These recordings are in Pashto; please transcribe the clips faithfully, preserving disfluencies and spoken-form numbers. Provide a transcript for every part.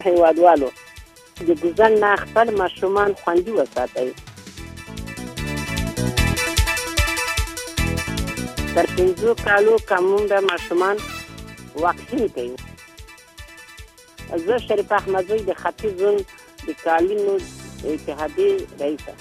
هیوادوالو د ګزن نه خپل ماشومان خوندي وساتئ. تر پنځو کالو کمون د ماشومان واکسین کوي. زه شریف احمدزی د ختیځ زون د کالینو اتحادیې رئیسه.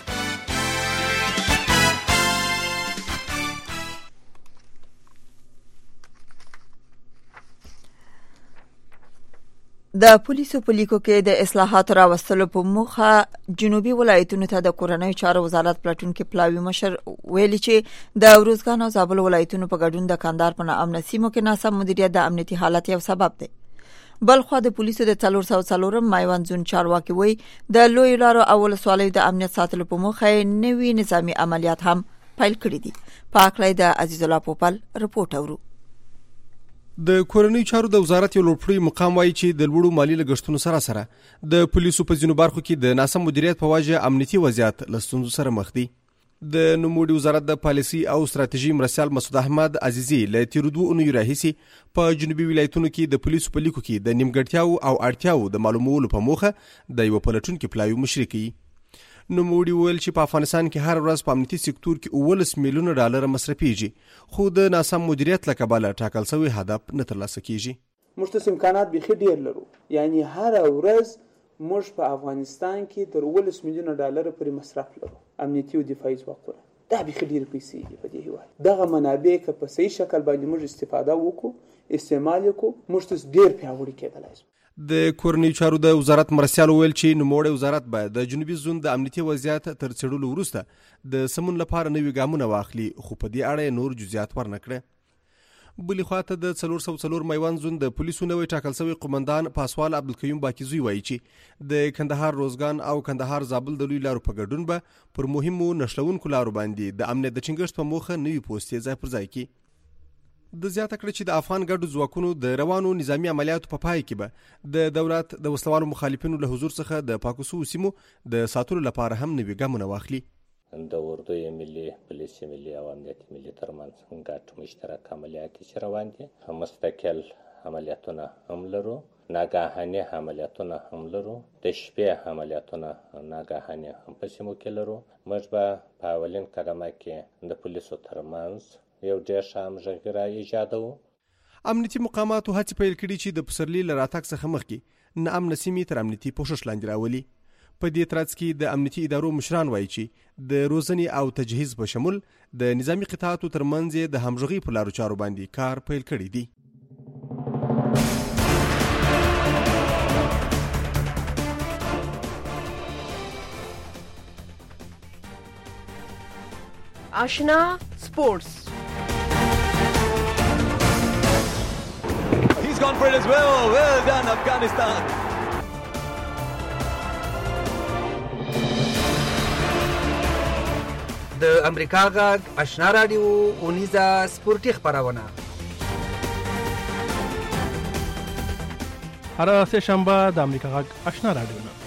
د پولیسو په لیکو کې د اصلاحاتو راوستلو په موخه جنوبي ولایتونو ته د کورنیو چارو وزارت پلټونکي پلاوي مشر ویلي چې د ارزګان او زابل ولایتونو په ګډون د کندهار په ناامنه سیمو کې ناسم مدیریت د امنیتي حالت یو سبب دی. بلخوا د پولیسو د څلور سوه څلورم مایوان زون چارواکي وایي د لوی لارو او ولسوالیو د امنیت ساتلو په موخه نوي نظامي عملیات هم پیل کړي دي. په اکلای د عزیز الله پوپل رپورټ اورو. د کورنیو چارو د وزارت یو لوړپوړی مقام وایي چې د لوړو مالی لګښتونو سره سره د پولیسو په ځینو برخو کې د ناسم مدیریت په وجه امنیتي وضعیت له ستونزو سره مخ دي. د نوموړي وزارت د پالیسي او ستراتیژي مرستیال مسعود احمد عزیزي له تیرو دوو اونیو راهیسې په جنوبي ولایتونو کې د پولیسو په لیکو کې د نیمګړتیاوو او اړتیاوو د معلومولو په موخه د یوه پلټونکي پلاوي مشري کوي. نوموړي ویل چې په افغانستان کې هر ورځ په امنیتي سکتور کې اوولس میلیونه ډالر مصرفېږي، خو د ناسم مدیریت له کبله ټاکل شوی هدف نه ترلاسه کیږي. موږ ته امکانات بیخي ډېر لرو، یعنی هر ورځ موږ په افغانستان کې تر اوولس میلیونه ډالر پورې مصرف لرو امنیتي او دفاعي ځواکونه. دا بیخي ډېرې پیسې دي په دې هېواد. دغه منابع که په صحیح شکل باندې موږ استفاده وکړو، استعمال یې کړو، موږ ته ډېر پیاوړي کېدلی شو. د کورنیو چارو د وزارت مرستیال ویل چې نوموړی وزارت باید د جنوبي زون د امنیتي وضعیت تر څېړلو وروسته د سمون لپاره نوي ګامونه واخلي، خو په دې اړه یې نور جزئیات ورنه کړه. بلې خواته د څلور سوه څلور میوند زون د پولیسو نوی ټاکل شوی قومندان پاسوال عبدالقیوم باکیزوی وایي چې د کندهار روزګان او کندهار زابل د لوی لارو په ګډون به پر مهمو نښلونکو لارو باندې د امنیت د ټینګښت په موخه نوي پوستې ځای پر ځای کړي. د زیاته کړه چې د افغان ګډو ځواکونو د روانو نظامی عملیاتو په پای کې به د دولت د وسلوالو مخالفینو له حضور څخه د پاکو سوو سیمو د ساتلو لپاره هم نوي ګامونه واخلي. د اردوی ملي پولیس ملي او امنیت ملي ترمنځ ګډ مشترک عملیات چې روان دي، مستقل عملیاتونه هم لرو، ناګهاني عملیاتونه هم لرو، د شپې عملیاتونه ناګهاني هم په سیمو کې لرو. موږ به په اولین قدمه کې د پولیسو ترمنځ یو ډېر ښه همغږي را ایجادوو. امنیتي مقاماتو هڅې پیل کړي چې د پسرلي له راتګ څخه مخکې ناامنه سیمې تر امنیتي پوښښ لاندې راولي. په دې ترڅ کې د امنیتي ادارو مشران وایي چې د روزنې او تجهیز په شمول د نظامي قطاعاتو ترمنځ یې د همغږۍ په لارو چارو باندې کار پیل کړی دی. آشنا سپورتس. He's gone for it as well. Well done, Afghanistan. د امریکا غږ آشنا رادیو اونیزه سپورتي خپرونه هر سه شنبه د امریکا غږ آشنا رادیو نه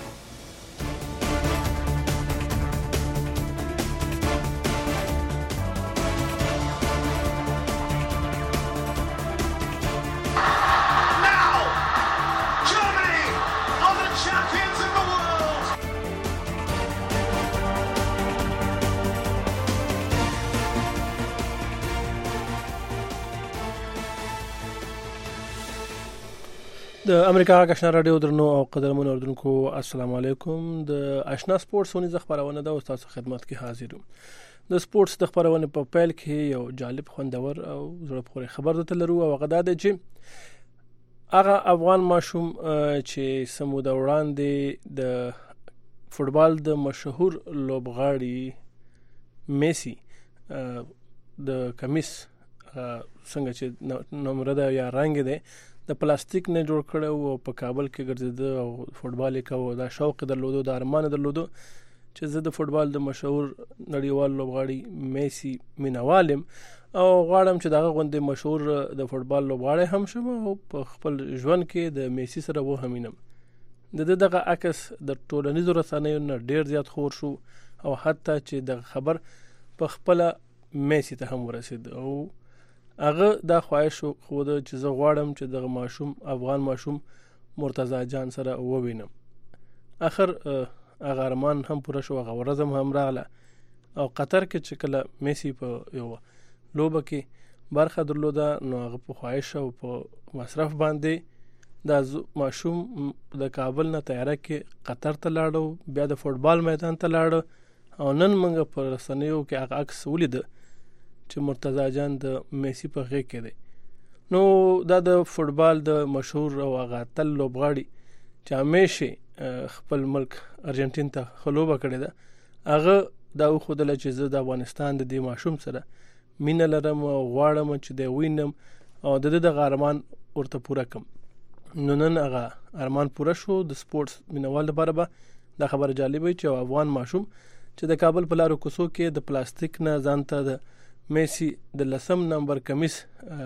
د امریکا غږ آشنا رادیو درنو او قدرمنو اوردونکو السلام علیکم. د آشنا سپورتس ونیزه خبرونه د تاسو خدمت کې حاضر یم. د سپورتس د خبرونه په پیل کې یو جالب خوندور او زړه پورې خبر درته لرو او هغه دا دی چې هغه افغان ماشوم چې سمود وړاندې د فوټبال د مشهور لوبغاړي میسی د کمیس څنګه چې نمبر ده یا رنگ ده د پلاستیک نه جوړ کړو او په کابل کې ګرځیده او فوټبال یې کوو. دا شوق درلودو، دا ارمان درلودو چې زه د فوټبال د مشهور نړیوال لوبغاړي میسی مینوال یم او غواړم چې دغه غوندې مشهور د فوټبال لوبغاړی هم شم او په خپل ژوند کې د میسی سره وهمینم. د دې دغه عکس د ټولنیزو رسنیو نه ډېر زیات خور شو او حتی چې د خبر په خپل میسی ته هم ورسید او هغه دا خواهش خو د چې زه غواړم چې دغه ماشوم افغان ماشوم مرتضی جان سره ووینم. اخر هغه ارمان هم پوره شو، هغه ورځ هم راغله او قطر کې چې کله میسی په یو لوبه کې برخه درلوده نو هغه په خواهش او په مصرف باندې د ماشوم د کابل نه طیاره کې قطر ته لاړو، بیا د فوټبال میدان ته لاړو او نن موږ په رسنیو کې هغه عکس ولید چې مرتضی جان د میسی په غېږ کې دی. نو دا د فوټبال د مشهور او هغه تل لوبغاړي چې همیشه خپل ملک ارجنټین ته خلوبه کړې ده، هغه دا وښودله چې زه د افغانستان د دې ماشوم سره مینه لرم او غواړم چې دی وینم او د ده دغه ارمان ورته پوره کړم. نو نن هغه ارمان پوره شو. د سپورټس مینوال لپاره به دا خبره جالب وي چې افغان ماشوم چې د کابل په لارو کوڅو کې د پلاستیک نه ځان ته د میسی د لسم نمبر کمیس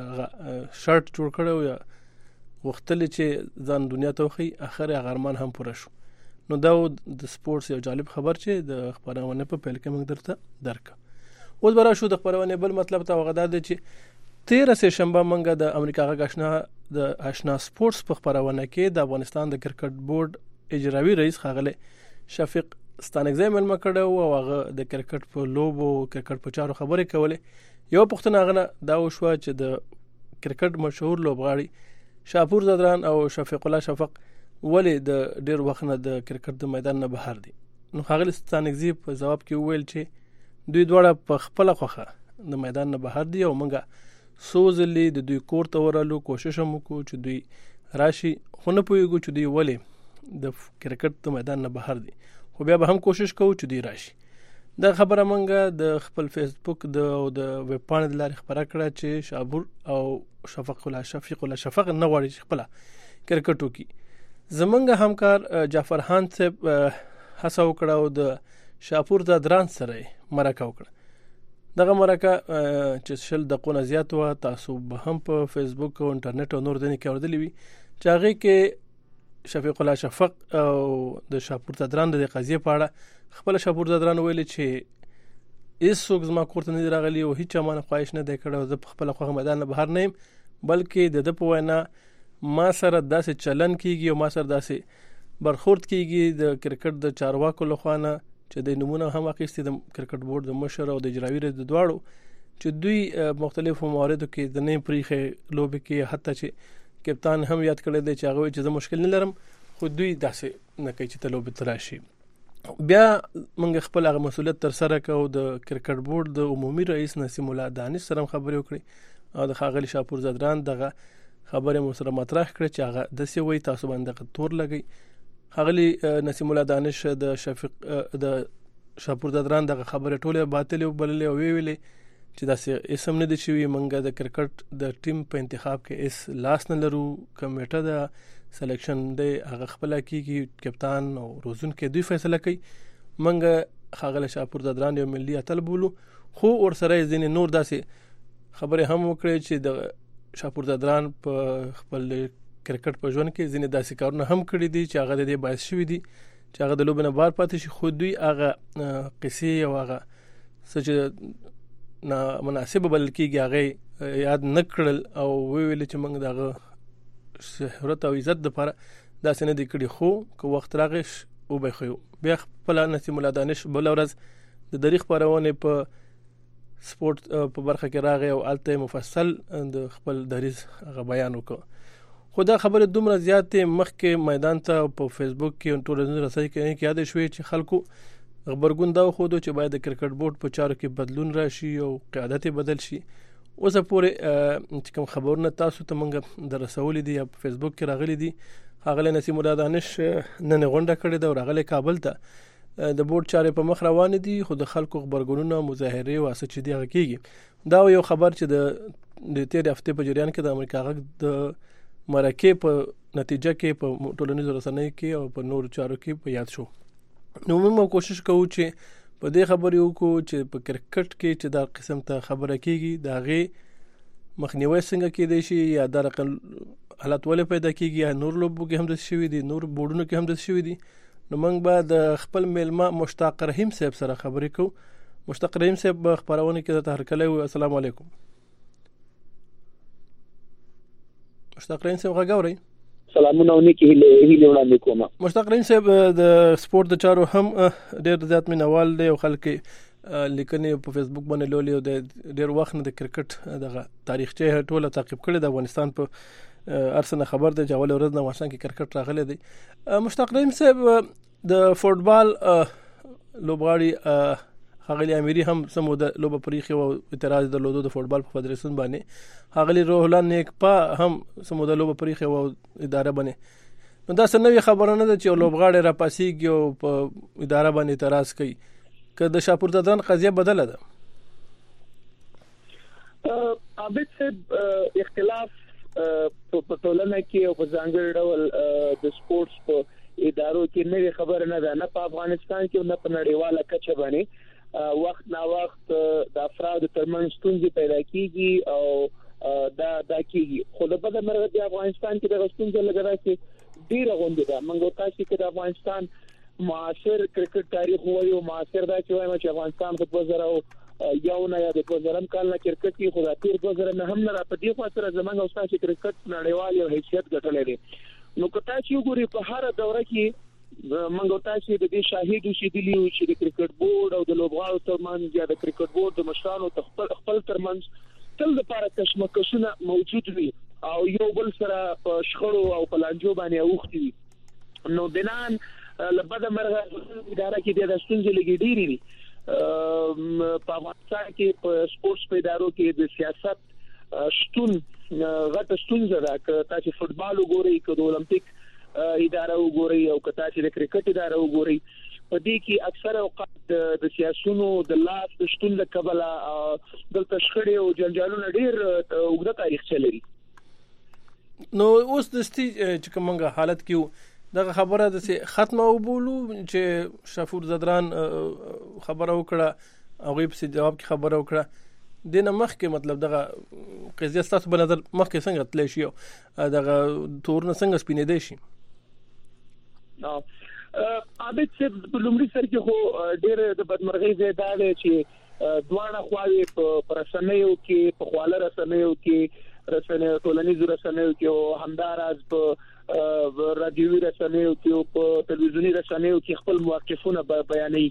شرټ جوړ کړو یا وختل چې ځان دنیا ته وخی، اخر هغه ارمان هم پوره شو. نو دا د سپورټس یو جالب خبر چې د خبرونه په پیل کې موږ درته درک. اوس برا شو د خبرونه بل مطلب ته وغدا دی چې تیره سه شنبه موږ د امریکا غ آشنا د آشنا سپورټس په خبرونه کې د افغانستان د کرکټ بورډ اجرایي رئیس خاغله شفیق ستانکزی ملما کړو او هغه د کرکټ په لوبو کرکټ په چارو خبرې کولې. یو پښتنه غنه دا وشو چې د کرکټ مشهور لوبغاړي شاپور زدران او شفیق الله شفق ولی د ډیر وخت نه د کرکټ د میدان نه بهر دي. نو خاغل ستانکزی په جواب کې ویل چې دوی دواړه په خپل خوخه د میدان نه بهر دي او موږ سوزلی د دوی کور ته ورالو کوشش هم وکړو چې دوی راشي، خو نه پوهیږو چې دوی ولی د کرکټ د میدان نه بهر دي، خو بیا به هم کوشش کوو چې دوی راشي. دا خبره موږ د خپل فیسبوک د او د ویب پاڼې د لارې خبره کړه چې شابور او شفق الله شفیق الله شفق نه غواړي چې خپل کرکټ وکړي. زمونږ همکار جعفر خان صاحب هڅه وکړه او د شاپور د دران سره مرکه وکړه. دغه مرکه چې شل دقیقې زیات و، تاسو به هم په فیسبوک او انټرنیټ او نور دني کې اوردلې وي چې هغه کې شفیق الله شفق او د شاپور د دران د قضیه په اړه خپل شاپور د دران ویل چې هیڅ څوک زما کور ته نه راغلی او هیڅ مانه خواهش نه دی کړی، زه خپل خو میدان نه بهر نه یم، بلکې د د په وینا ما سره داسې چلن کیږي او ما سره داسې برخورد کیږي د کرکټ د چارواکو لخوانه چې د نمونه هم اخیستي د کرکټ بورډ د مشر او د اجرایي رئیس د دواړو چې دوی مختلفو مواردو کې د نه پریخه لوب کې حتی چې کپتان هم یاد کړی دی چې هغه چې زه مشکل نه لرم، خو دوی داسې نه کوي چې ته لوب تراشي. بیا موږ خپل هغه مسولیت تر سره کوو د کرکټ بورډ د عمومي رئیس نسیم الله دانش سره خبرې وکړي او د خاغلی شاپور زدران دغه خبره مو سره مطرح کړه چې هغه د سی وی تاسو باندې تور لګي. خاغلی نسیم الله دانش د شفیق د شاپور زدران دغه خبره ټوله باطل وبللې او ویلې چې داسې اسم نه دي شوی، منګه د کرکټ د ټیم په انتخاب کې اس لاس نه لرو، کمیټه د سلیکشن دی هغه خپل کیږي، کپتان او روزون کې دوی فیصله کوي. منګه خاغله شاپور زدران یو ملي اتل بولو، خو ور سره ځینې نور داسې خبره هم وکړي چې د شاپور زدران په خپل کرکټ په ژوند کې ځینې داسې کارونه هم کړی دي چې هغه د دې باعث شوی دي چې هغه د لوبنه بار پاتې شي، خو دوی هغه قصې او هغه څه نه مناسب بلل کېږي هغه یاد نه کړل او ویل چې موږ دغه شهرت او عزت لپاره داسې نه دی کړی، خو که وخت راغی او به خو بیا خپل نسیم الله دانش بل ورځ د دریغ پرونه په سپورت په برخه کې راغی او الته مفصل د خپل دریز غ بیان وکړ. خو دا خبره دومره زیاتې مخکې میدان ته په فیسبوک کې ټولنیزو رسنیو کې یاد شوې چې خلکو خبرګون دا خو چې باید د کرکټ بورډ په چارو کې بدلون راشي او قیادت بدل شي. اوس پورې چې کوم خبرونه تاسو ته موږ د رسول دي یا په فیسبوک کې راغلي دي، هغه نسیم الله دانش نن غونډه کړې ده او راغلی کابل ته د بورډ چارې په مخ روان دي، خو د خلکو خبرګونونه مظاهره او اساس چې دی کېږي. دا یو خبر چې د د تیر هفته په جریان کې د امریکا غږ د مرکه په نتیجه کې په ټولنیزو رسنیو کې او په نور چارو کې په یاد شو. نو موږ کوشش کوو چې په دې خبرې وکړو چې په کرکټ کې چې دا قسم ته خبره کېږي دا غي مخنیوي څنګه کېدای شي یا دا رقم حالت ولې پیدا کېږي یا نور لوبو کې هم د شوی دي، نور بورډونو کې هم د شوی دي. نو موږ به د خپل میلمه مشتاق رحیم صاحب سره خبرې کوو. مشتاق رحیم صاحب خبرونه کې ته هرکلی وي. السلام علیکم. مشتاق رحیم صاحب غږ اورئ؟ سلامونه او نیکی هیله وړاندې کوم. مشتاق رحیم صاحب د سپورت د چارو هم ډېر زیات مینوال دی او خلک لیکنې په فیسبوک باندې لولي او د ډېر وخت نه د کرکټ دغه تاریخچه ټوله تعقیب کړي د افغانستان په ارسنه خبر دی چې اول ورځ نه افغانستان کې کرکټ راغلی دی. مشتاق رحیم صاحب د فوټبال لوبغاړي هغلی امیری هم سمو د لوبه پریخي او اعتراض درلودو د فوټبال په فدراسیون باندې هغلی روح الله نیک په هم سمو د لوبه پریخي او اداره باندې نو دا سنوي خبره نه ده چې لوبغاړي را پاسيږي او په اداره باندې اعتراض کوي که د شاپور زدران قضیه بدله ده. عابد صاحب اختلاف په ټولنه کې او په ځانګړي ډول د سپورتس په ادارو کې نه خبره نه ده، نه په افغانستان کې نه په نړیواله کچه باندې وخت نا وخت د افراد ترمنځ ستونزې پیدا کیږي او دا دا کیږي. خو د بده مرغه د افغانستان کې د ستونزې لګرا چې ډیره غونډه ده. منګو تاسو کې د افغانستان معاصر کرکټ تاریخ وایو، معاصر دا چې وایم چې افغانستان په دوه زره یو نه یا د دوه زره کال نه کرکټ کې خو دا تیر دوه زره نه هم نه په دې خوا سره زمونږ او تاسو کرکټ نړیوال یو حیثیت ګټلې دي. نو که تاسو وګورئ په هر دوره کې منګو تاسو د دې شاهد اوسېدلی او چې د کرکټ بورډ او د لوبغاړو ترمنځ یا د کرکټ بورډ د مشرانو خپل خپل ترمنځ تل د لپاره کشمکشونه موجود وي او یو بل سره په شخړو او په لانجو باندې اوختي وي. نو بنان لبده مرغه اداره کې د ستونزې لګې ډېری دي. په افغانستان کې په سپورتس په ادارو کې د سیاست شتون غټه ستونزه ده. که تاسو فوټبال وګورئ، که د اولمپیک اداره وګورئ او که تاسو د کرکټ اداره وګورئ، په دې کې اکثره اوقات د سیاسيونو د لاس د شتون له کبله د تشخړې او جنجالونو ډېر اوږده تاریخ چلري. نو اوس د ستې چې کومه حالت کې دغه خبره د ختمه وبولو چې شافور زدران خبره وکړه او غیب سي جواب کې خبره وکړه دینه مخکې مطلب دغه قضیه ستاسو په نظر مخکې څنګه تللی شي او دغه تورونه څنګه سپینېدی شي؟ عابد صاحب په لومړي سر کې خو ډېر د بدمرغۍ ځای دا دی چې دواړه خواوې په رسنیو کې په خواله رسنیو کې رسنیو ټولنیزو رسنیو کې او همداراز په رادیوي رسنیو کې او په تلویزیوني رسنیو کې خپل موقفونه بیانوي.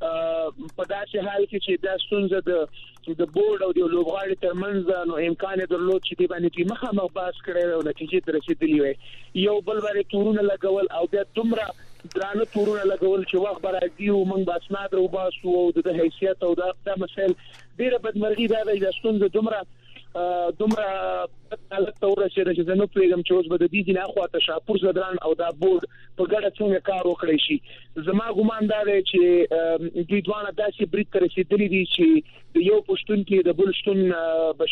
په داسې حال کې چې دا ستونزه د د بورډ او د لوبغاړي ترمنځ نو امکان درلود چې دی باندې مخامخ بحث کړي او نتیجې ته رسیدلی وي. یو بل باندې تورونه لګول او بیا دومره درانه تورونه لګول چې وخت برابري او موږ باسناد رو باسو او د حیثیت او د مسائل ډیره بدمرغي دا د ستونزه دومره دومره حالت ته ورسېده چې زه نه پوهېږم چې اوس به د دې نه خواته شاپور زدران او دا بورډ په ګډه څنګه کار وکړی شي. زما ګمان دا دی چې دوی دواړه داسې برید ته رسېدلي دي چې د یو پښتون کې د بل شتون به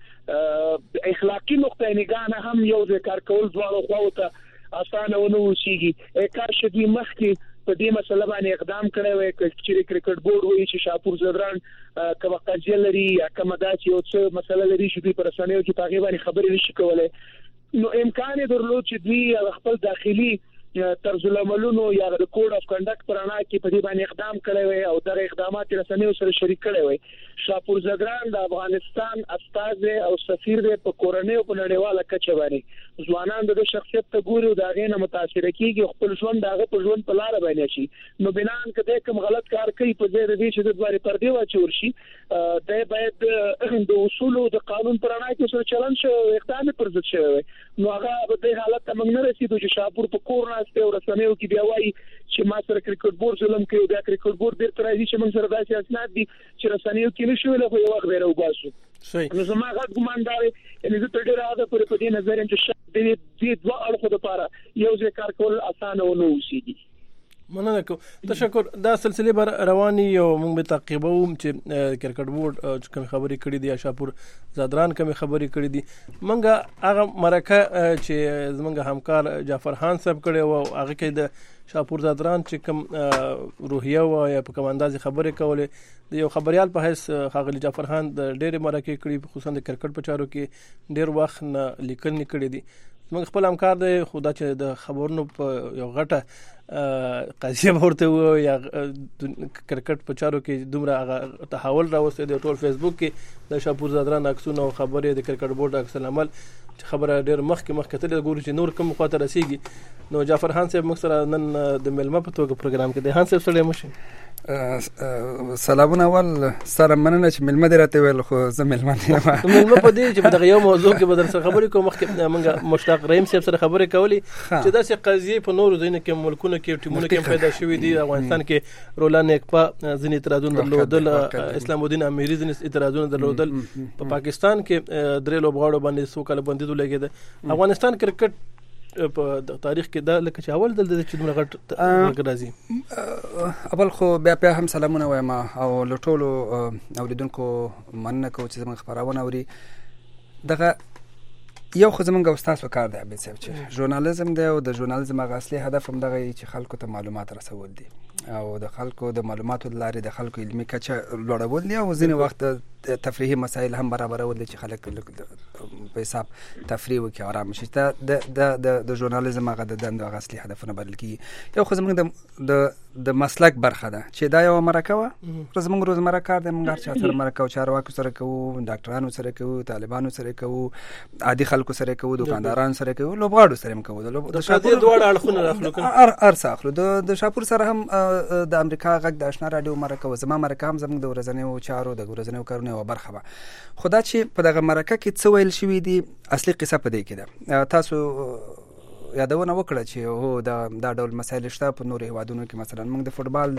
شاید اخلاقي نقطه نگاه هم یو ځای کار کول دواړو خواو ته اسانه ونه اوسېږي. کاش دوی مخکې په دې مسله باندې اقدام کړی وای چې کرکټ بورډ وایي چې شاپور زدران کومه قضیه لري یا کومه داسې یو څه مسله لري چې دوی پر رسنیو کې په هغې باندې خبرې نشي کولی. نو امکان یې درلود چې دوی خپل داخلي طرز العملونو یا د کوډ اف کنډکټ پر اړه کې په دې باندې اقدام کړی وای او دغه اقدامات رسنیو سره شریک کړی وای. شاپور زدران د افغانستان استازی او سفیر دی په کورنۍ او په نړیواله کچه باندې. ځوانان د شخصیت ته ګوري او د هغې نه متاثره کیږي، خپل ژوند د هغه په ژوند په لاره باندې شي. نو بنان که کوم غلط کار کوي په ځای د دې چې د دواري پردې واچول شي، دا باید د اصولو د قانون پر اړه کې سره چلن شي او اقدام پر ضد شي. نو هغه په دې حالت ته موږ نه رسیدو چې شاپور په کور ناسته او رسنیو کې بیا وایي چې ما سره کرکټ بورډ ظلم کوي. دا کرکټ بورډ ډېر تر دې چې موږ سره داسې اسناد دي چې رسنیو کې نشو ویل خو یو وخت به راوباسو. نو زما غږ ګمان دا دی چې زه تر ډېره حده پورې په دې نظر یم چې د دې دوه اړخو لپاره یو ځای کار کول اسانه ونه اوسېږي. مننه کوم، تشکر. دا سلسله بر رواني او موږ به تعقیبو چې کرکټ بورډ کوم خبرې کړې دي یا شاپور زدران کوم خبرې کړې دي. موږ هغه مرکه چې زموږ همکار جعفر خان صاحب کړي او هغه کې د شاپور زدران چې کوم روحیه او یا په کوم انداز خبرې کولې د یو خبريال په حیث خاغلی جعفر خان د ډېر مرکه کړي، خصوصا د کرکټ په چارو کې ډېر وخت نه لیکل نکړي دي. موږ خپل همکار دی خو دا چې د خبرونو په یو غټه قضیه ورته و یا کرکټ په چارو کې دومره تحول راوسته د ټول فیسبوک کې د شاپور زادران عکسونه او خبرې د کرکټ بورډ عکس العمل چې خبره ډېر مخکې مخکې تللی ګورو چې نور کوم خواته رسیږي. نو جعفر خان صاحب موږ سره نن د میلمه په توګه پروګرام کې دی. خان صاحب سره مو سلامونه. اول سره مننه چې میلمه دې راته ویل خو زه میلمه نه یم. میلمه په دې چې په دغه یو موضوع کې به در سره خبرې کوم. مخکې موږ مشتاق رحیم صاحب سره خبرې کولې چې داسې قضیې په نورو ځایونو کې ملکونو کې ټیمونو کې پیدا شوي دي. افغانستان کې رولا نیکپا ځینې اعتراضونه درلودل، اسلام الدین امیري ځینې اعتراضونه درلودل، په پاکستان کې درې لوبغاړو باندې څو کاله بندي ولګېده. افغانستان کرکټ په تاریخ کې دا لکه چې اول دلته چې دومره غټ راځي. اول خو بیا بیا هم سلامونه وایم او له ټولو اوریدونکو مننه کوم چې زموږ خبرونه اوري. دغه یو خو زموږ او ستاسو کار دی عبید صاحب چې ژورنالیزم دی او د ژورنالیزم هغه اصلي هدف هم دغه چې خلکو ته معلومات رسول دي او د خلکو د معلوماتو لارې د خلکو علمي کچه لوړول دي او ځینې وخت تفریحي مسایل هم برابرول دي چې خلک په حساب تفریح وکړي او آرام شي. د د د ژورنالیزم هغه د دندو هغه اصلي هدفونه بلل کېږي. یو خو زموږ د د مسلک برخه ده چې دا یو مرکه وه. زموږ روزمره کار دی، موږ هر چا سره مرکه کوو، چارواکو سره کوو، ډاکټرانو سره کوو، طالبانو سره کوو، عادي خلکو سره کوو، دکاندارانو سره کوو، لوبغاړو سره هم کوو. د شاپور دواړه اړخونه راخلو ار څه اخلو. د شاپور سره هم د امریکا غږ د آشنا راډیو مرکه و. زما مرکه هم زموږ د ورځنیو چارو د ورځنیو کارونو یوه برخه وه. خو دا چې په دغه مرکه کې څه ویل شوي دي اصلي قصه په دې کې ده. تاسو یادونه وکړه چې هو دا دا ډول مسایل شته په نورو هیوادونو کې. مثلا موږ د فوټبال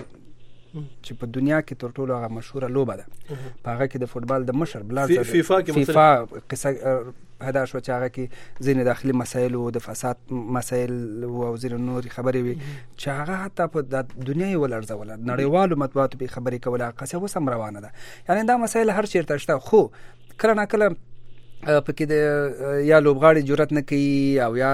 چې په دنیا کې تر ټولو هغه مشهوره لوبه ده، په هغه کې د فوټبال د مشر بلار فیفا کې فیفا قصه هدا شو چې هغه کې ځینې داخلي مسایل او د فساد مسایل او ځینې نورې خبرې وي چې هغه حتی په دنیا یې ولړزوله، نړیوالو مطبوعاتو پرې خبرې کوله. قصه اوس هم روانه ده. یعنی دا مسایل هر چېرته شته، خو کله ناکله پکې د یا لوبغاړي جرأت نه کوي او یا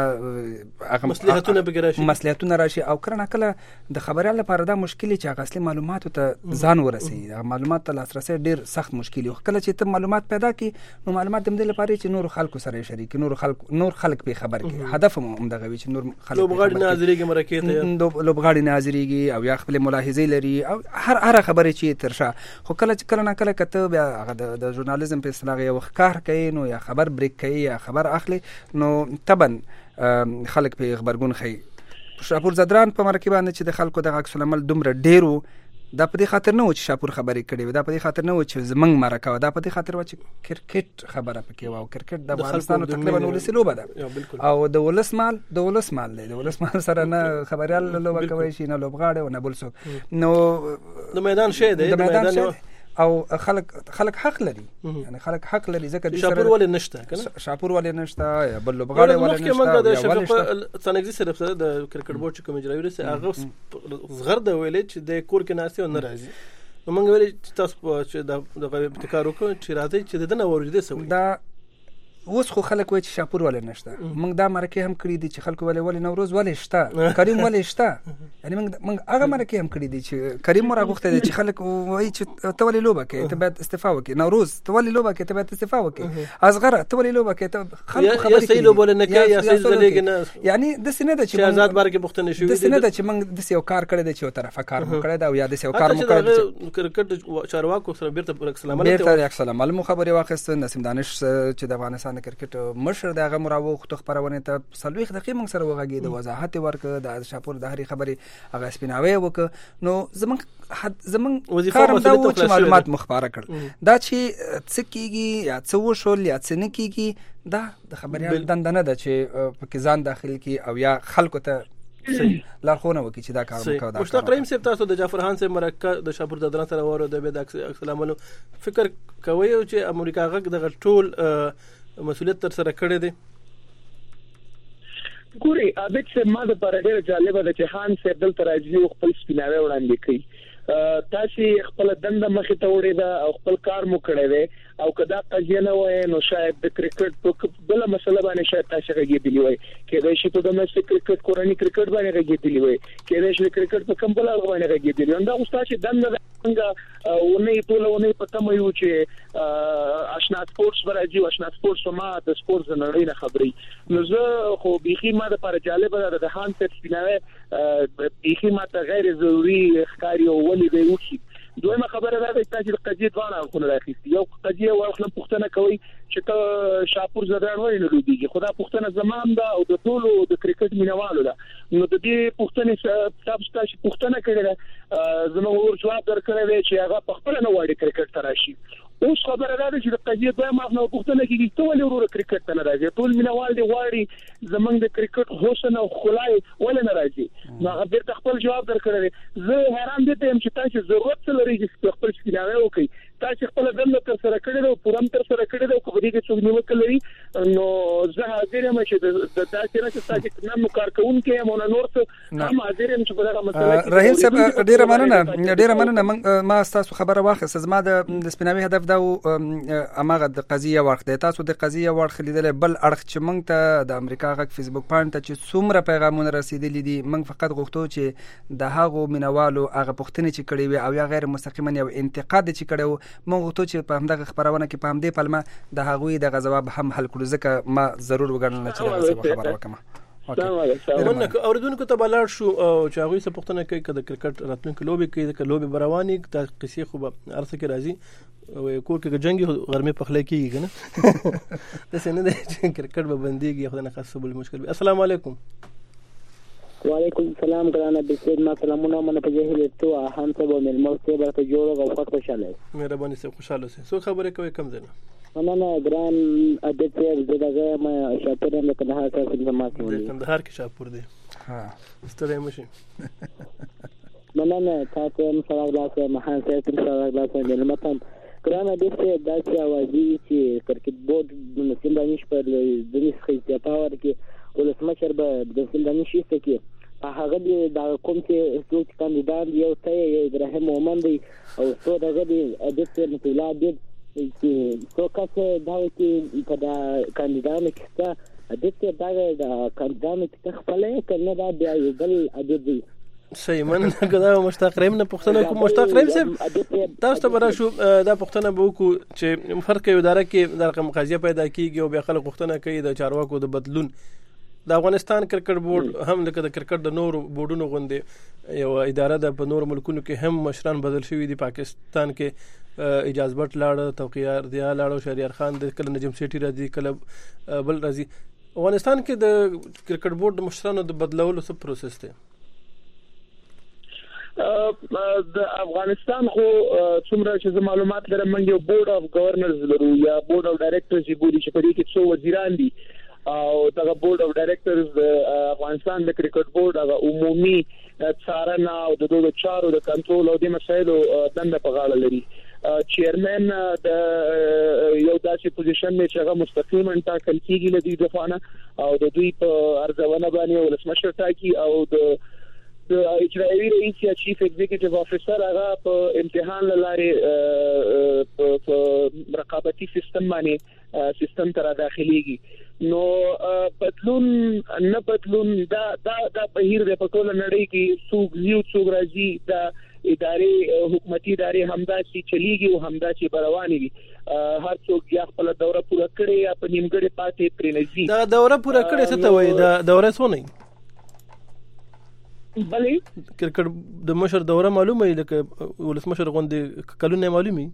هغه مصلحتونه پکې راشي مصلحتونه راشي او کله ناکله د خبريال لپاره دا مشکل چې هغه اصلي معلوماتو ته ځان ورسي. هغه معلومات ته لاسرسي ډیر سخت مشکل وي. کله چې ته معلومات پیدا کړي نو معلومات د دې لپاره چې نور خلکو سره شریک، نور خلک نور خلک به خبر کړي. هدف هم دغه وي چې نور خلک لوبغاړي نه حاضرېږي مرکه ته، لوبغاړي نه حاضرېږي او یا خپل ملاحظې لري او هر هر خبره چې ترشا. خو کله چې کله ناکله کته بیا هغه د ژورنالیزم په اصطلاح یو ښکار کوي نو یا خبر بریک کوي یا خبر اخلي نو طبعا خلک په خبرګون خي. شاپور زادران په مرکه باندې چې د خلکو د عکس العمل دومره ډیرو، دا په دې خاطر نه و چې شاپور خبرې کړي، دا په دې خاطر نه و چې زمنګ مرکه، دا په دې خاطر و چې کرکټ خبره پکې و او کرکټ د افغانستان تقریبا ولسی لوبه ده او د ولس مال د ولس مال دی. د ولس مال سره نه خبريال لوبه کوي شي نه لوبغاړي او نه بل څوک. نو د میدان شه دی، د میدان او خلک خلک حق لري، یعنی خلک حق لري ځکه د شاپور ولې نشته کنه، شاپور ولې نشته یا بل لوبغاړي ولې نشته. د شفق څنګه سره د کرکټ بورډ چې کوم اجرایي رسي هغه زغر د ویلې چې د کور کې ناشته نه راځي. نو موږ ویلې چې تاسو چې د ابتکار وکړو چې راځي چې د نه ورجده سوي دا اوس خو خلک وایي چې شاپور ولې نشته. موږ دا مرکه هم کړې دي چې خلکو ولې ولې نوروز ولې شته، کریم ولې شته. یعنی موږ موږ هغه مرکه هم کړې دي چې کریم مور غوښته دي چې خلک وایي چې ته ولې لوبه کوي، ته باید استعفا وکړي. نوروز ته ولې لوبه کوي، ته باید استعفا وکړي. اصغر ته ولې لوبه کوي، ته خلکو خبرې کوي. یا صحیح لوبه نه کوي یا صحیح ځلېږي نه. یعنی د سینې د چې آزاد بار کې پښتنه شوې د سینې د چې موږ د یو کار کړی دی چې یو طرفه کار مو کړی دا او یا د یو کار مو کړی کرکټ چارواکو سره بیرته رقص العمل ته بیرته رقص العمل مو خبري واخیست. نسیم دانش چې د افغانستان کرکټ مشر دغه مراوغ خو خبرونه ته سلويخ دقیقې موږ سره وغږی د وضاحت ورکړه د شاپور د هرې خبرې هغه سپیناوي وکړه. نو زمونږ زمونږ کارم دا و چې معلومات مخبره کړ. دا چې څه کیږي یا څه وشول یا څه نه کیږي دا د خبريال دنده نه ده چې پکې ځان داخل کی او یا خلکو ته لارښوونه وکړي چې دا کار وکړه. مشتاق رحیم صاحب تاسو د جعفر خان صاحب مرکه د شاپور زادران سره وره د بيد عکس العمل فکر کوي چې امریکا غږ د ټول مسؤلیت تر سره کړی دی؟ ګوري ابد سے ما د پر ډېر جالب ده چې خان صاحب دلته راځي او خپل سپیناوي وړاندې کوي. تاسو خپل دنده مخې ته وړي دا او خپل کار مو کړی دی او کدا قضیه نه وای نو شاید د کرکټ په بل مسله باندې شاید تاسو غږیدلی وای کېدای شي په ډومېسټک کرکټ کورنی کرکټ باندې غږیدلی وای کېدای شي کرکټ په کم بل باندې غږیدلی دا اوس تاسو دنده څنګه ونه ټول ونه په تم یو چې آشنا سپورتس راځي آشنا سپورتس ما د سپورتس نړۍ نه خبري نو زه خو بيخي ما د پر جالب د هان ته سپیناوي بيخي ما ته غیر ضروري ښکاری او ولې دی وشي دویمه خبره ده چې د قضیه دواړه خو نه راخېستي یو قضیه ورخلم پښتنه کوي چې ته شاپور زدان وای نه لوديږي خدا پښتنه زمام ده او د ټولو د کرکټ مینوالو ده نو د دې پښتنې تاسو ته پښتنه کړي ده زموږ ور جواب درکړی دی چې هغه په خپل نه وړي کرکټ تراشي اوس خبره ده چې د قضیه دویمه خو پښتنه کې ټول ورور کرکټ ته نه راځي ټول مینوال دي واړي زمنګ د کرکټ حسن او خلای ول نه راځي نو هغه بیرته خپل جواب درکړی دی زه حیران دي ته چې تاسو ضرورت لري چې خپل سپیناوي وکړي تاسو خپل دنده تر سره کړی دی او پورم تر سره کړی دی او په دې کې څوک نیوکه لري نو زه حاضر یم چې د تاسو نه چې تاسو نو کارکون کې مونږ نور څه هم حاضر یم چې په دغه مسله رحیم صاحب ډیره مننه ډیره مننه ما تاسو خبره واخیسته زما د سپیناوي هدف دا اماغه د قضیه ورخه تاسو د قضیه ورخه لیدل بل اړخ چې مونږ ته د امریکا غږ فیسبوک پاڼه ته چې څومره پیغامونه رسیدلي دي مونږ فقط غوښتو چې د هغو مینوالو هغه پوښتنې چې کړي وي او یا غیر مستقیما یو انتقاد چې کړي مونږ غوښتو چې په همدغه خبرونه کې په همدې پلمه د هغوی د غواب هم حل کړو ځکه ما ضرور وګڼل چې دا خبره وکم ونه اوردونکو ته بلار شو چې هغه څه پښتنه کوي کده کرکټ راتلونکو لوبي کوي د لوبي برواني د قصې خو ارث کې راځي او کور کې جنگي غرمه پخله کیږي کنه د سینه د کرکټ به بنديږي خو نه خاصه بل مشکل السلام علیکم وعلیکم السلام ګرانه بسید ما سلامونه من په جهل تو هم ته به مل موته به ته جوړ او خط خوشاله مهرباني سه خوشاله سه سو خبره کوي کم زنه نه نه ګران ادت یې زړه ما شاپور نه کندهار څخه زما کوي کندهار کې شاپور دی ها ستړی مشي نه نه تاسو هم سلام لاسه مهان سره سلام لاسه نه متم ګرانه د دې د اوازي چې کرکټ بورډ د سندانیش په د نسخې په پاور کې ولسمشر به د سندانیش کې هغه د کوم چې څوک کاندیدان یو ته ابراهیم مومن دی او څو دغه دی د دې په لاد چې څو کسه دا چې په دا کاندیدانو کې د دې دا د کاندیدانو کې خپل کنه دا بیا یو بل ادبي سیمن کدا مشتاق رحیم نه پښتنه کوم مشتاق رحیم صاحب تاسو ته برا شو دا پښتنه به کو چې فرق یو اداره کې د رقم قضیه پیدا کیږي او بیا خلک پښتنه کوي د چارواکو د بدلون د افغانستان کرکټ بورډ هم د کرکټ د نور بورډونو غوندې یو اداره د په نور ملکونو کې هم مشران بدل شوی دي پاکستان کې اجازه بټ لاړ توقیار دی لاړ شهریار خان د کله نجم سیټي راځي کله بل راځي افغانستان کې د کرکټ بورډ د مشرانو د بدلولو څه پروسس دی د افغانستان خو څومره چې معلومات لرم موږ یو بورډ اف گورنرز لرو یا بورډ اف ډایریکټرز یې بولی چې په دې کې څو وزیران دي او دغه بورډ اف ډایریکټرز د افغانستان د کرکټ بورډ هغه عمومي څارنه او د دوه چارو د کنټرول او د مسایلو دنده په غاړه لري چیرمن د یو داسې پوزیشن دی چې هغه مستقیما ټاکل کیږي له دې دفعه او د دوی په ارزونه باندې ولسمشر ټاکي او د د اجرایي رئیس یا چیف ایگزیکټیو افیسر هغه په امتحان لاره په رقابتي سیستم باندې سیستم تر داخليږي نو بدلون نه بدلون دا دا د بهیر د پټول نړۍ کې څوک یو څوک راځي دا ادارې حکومتي ادارې همداسي چلیږي او همداسي برواني دي هر څوک یا خپل دوره پوره کړي یا په نیمګړې پاتې پرېنځي دا دوره پوره کړي څه ته وایي دا دوره څونه بلې کرکټ د مشر دوره معلومه لکه ولسمشر غوندې کلونه معلومي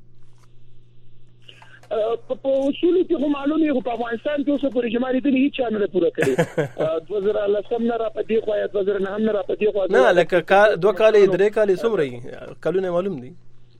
په اصول کې هم معلومه خو په افغانستان کې اوس پورې جماعت دې هیڅ چانه پوره کړی دوه زره لسم نه را پدې خو یا دوه زره نه هم نه را پدې خو نه لکه دوه کالې درې کالې څومره کلونه معلوم دي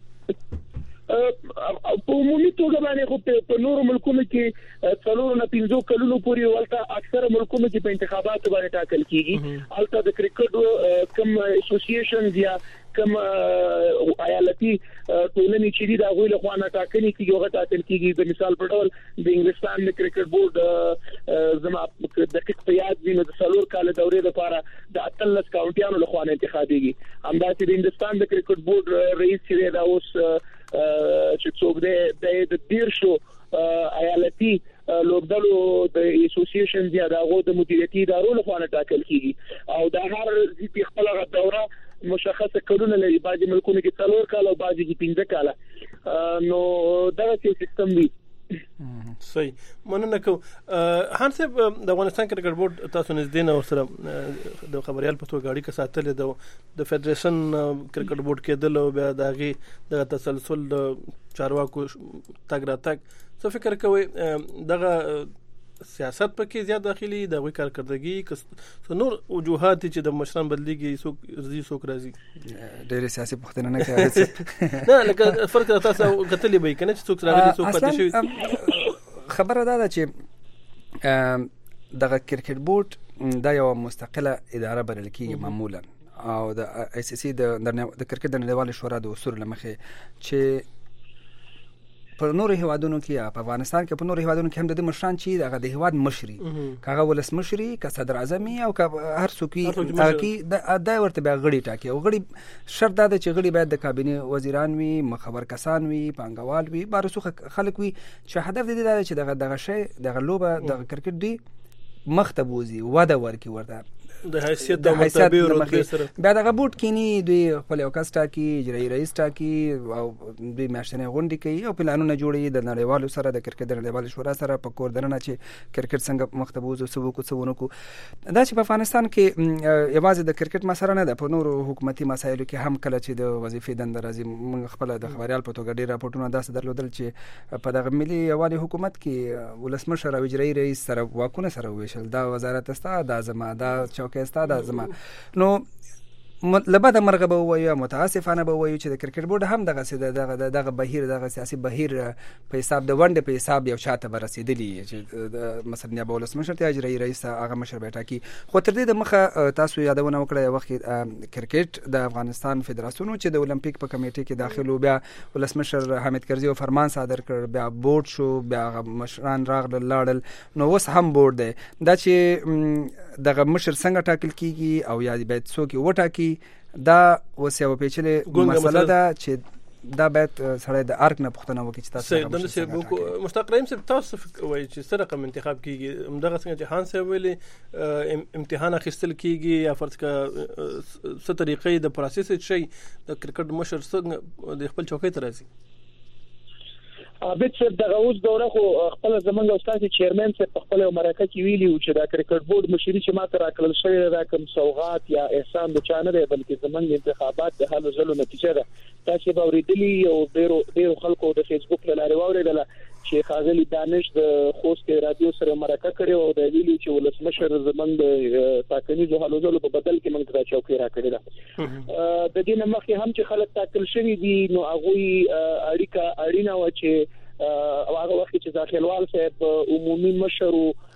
په عمومي توګه باندې خو په نورو ملکونو کې څلور نه پنځو کلونو پورې ولته اکثره ملکونو کې په انتخاباتو باندې ټاکل کیږي البته د کرکټ کم اسوسییشنز یا کم ایالتي ټولنې چې د غوښتنې لخوا نه ټاکنې کیږي هغه ټاکل کیږي د مثال په ډول د انګلستان د کرکټ بورډ زما د کرکټ په یاد دي نو د څلور کال دورې لپاره د اتلس کاونټیانو لخوا نه انتخابيږي همداسې د هندستان د کرکټ بورډ رئیس چې دا اوس چې څوک د دیرشو ایالتي لوبډلو د اسوسییشن یا دغه د مدیریتي ادارو لخوا ټاکل کیږي او د هر ځای خپل دوره مشخصه کړونه لري. بعضي ملکونو کې څلور کال او بعضي کې پنځه کال. نو دا سیستم دی. صحیح مننه کوم. هان صاحب د افغانستان کرکټ بورډ تاسو نږدې نه ورسره د خبريال په توګه اړیکه ساتلې ده د فدریشن کرکټ بورډ کېدل او بیا دغه د تسلسل د چارواکو تګ راتګ څه فکر کوي دغه سیاست پکې زیات داخلي د وی کارکردګي نور وجوهات چې د مشران بدلیږي څوک رضی څوک راځي ډېر سیاسي پوښتنه نه کوي نه لکه فرق تاسو کتلې به کنه چې څوک راغلي څوک پاتې شي. خبره ده چې دغه کرکټ بورډ دا یو مستقله اداره بلل کېږي معمولا او د آی سی سی د د کرکټ د نړیوال شورا د اصول لمخې چې په نورو هیوادونو کې په افغانستان کې په نورو هیوادونو کې هم د مشران چې دغه د هیواد مشري کاغه ولس مشري کا صدر اعظم او کا هر څوک کې د ورته بیا غړي ټاکي او غړي شرط دا چې غړي باید د کابینه وزیران وي مخبر کسان وي پانګوال وي بارسوخه خلک وي چې هدف دې دا چې دغه دغه شی دغه لوبه د کرکټ دی مختبوزي وده ورکی ورته د حیثیت د مطابق ورته سره بیا دغه بورډ کینی دوی خپل اوکاستا کې اجرایی رئیس ټاکي او دوی میاشتنې غونډې کوي او پلانونه جوړوي د نړیوالو سره د کرکټ د نړیوال شورا سره په کور دننه چې کرکټ څنګه مختبوز او سبوکو څونکو دا چې په افغانستان کې یوازې د کرکټ مسله نه ده په نورو حکومتي مسایلو کې هم کله چې د وظیفې دند راځي موږ خپل د خبريال په توګه ډیر راپورټونه داسې درلودل چې په دغه ملي یوالي حکومت کې ولسمشر او اجرایی رئیس سره واکونه سره ویشل دا وزارت استا دا زما دا چوکې دا زما نو لبد مرغه به وایو متاسفانه به وایو چې د کرکټ بورډ هم دغه سي دغه دغه بهیر دغه سیاسي بهیر په حساب د ونډه په حساب یو شاته ورسېدلی چې مثلا یا بولس مشر ته اجرایی رئیس هغه مشر بیٹا کی خو تر دې د مخه تاسو یادونه وکړه یو وخت کرکټ د افغانستان فدراسیون چې د اولمپیک په کمیټې کې داخلو بیا ولس مشر حامد کرزي او فرمان صادر کړ بیا بورډ شو بیا مشران راغلل لاړل نو اوس هم بورډ دی دا چې دغه مشر څنګه ټاکل کیږي او یا باید څوک وټاکي دا اوس یو پیچلې مسله ده چې دا باید سړی د ارګ نه پوښتنه وکړي چې تاسو مشتاق رحیم صاحب تاسو وایي چې څه رقم انتخاب کیږي همدغه څنګه چې هان صاحب ویلي امتحان اخیستل کیږي یا فرض کا څه طریقې د پروسس شي د کرکټ مشر څنګه د خپل چوکۍ ته راځي ابد چې دغه اوس دوره خو خپل زمونږ استاد چیرمن څخه په خپل مرکه کې ویلي و چې دا کرکټ بورډ مشري چې ماته راکړل شوی دا کوم سوغات یا احسان د چانه دی بلکې زمونږ انتخابات د حل زلو نتیجه ده. تاسو به ورېدلی او ډیرو ډیرو خلکو د فیسبوک له لارې واورېدل چې خازلی دانش د خوست رادیو سره مرکه کړې او د ویلي چې ولسمشر زمونږ د تاکنیزو حل زلو په بدل کې موږ ته چوکۍ راکړې ده. د دې نه مخکې هم چې خلک تاکل شوی دي نو هغه اړیکه اړینه و چې او هغه وخت چې داخلوال صاحب عمومي مشر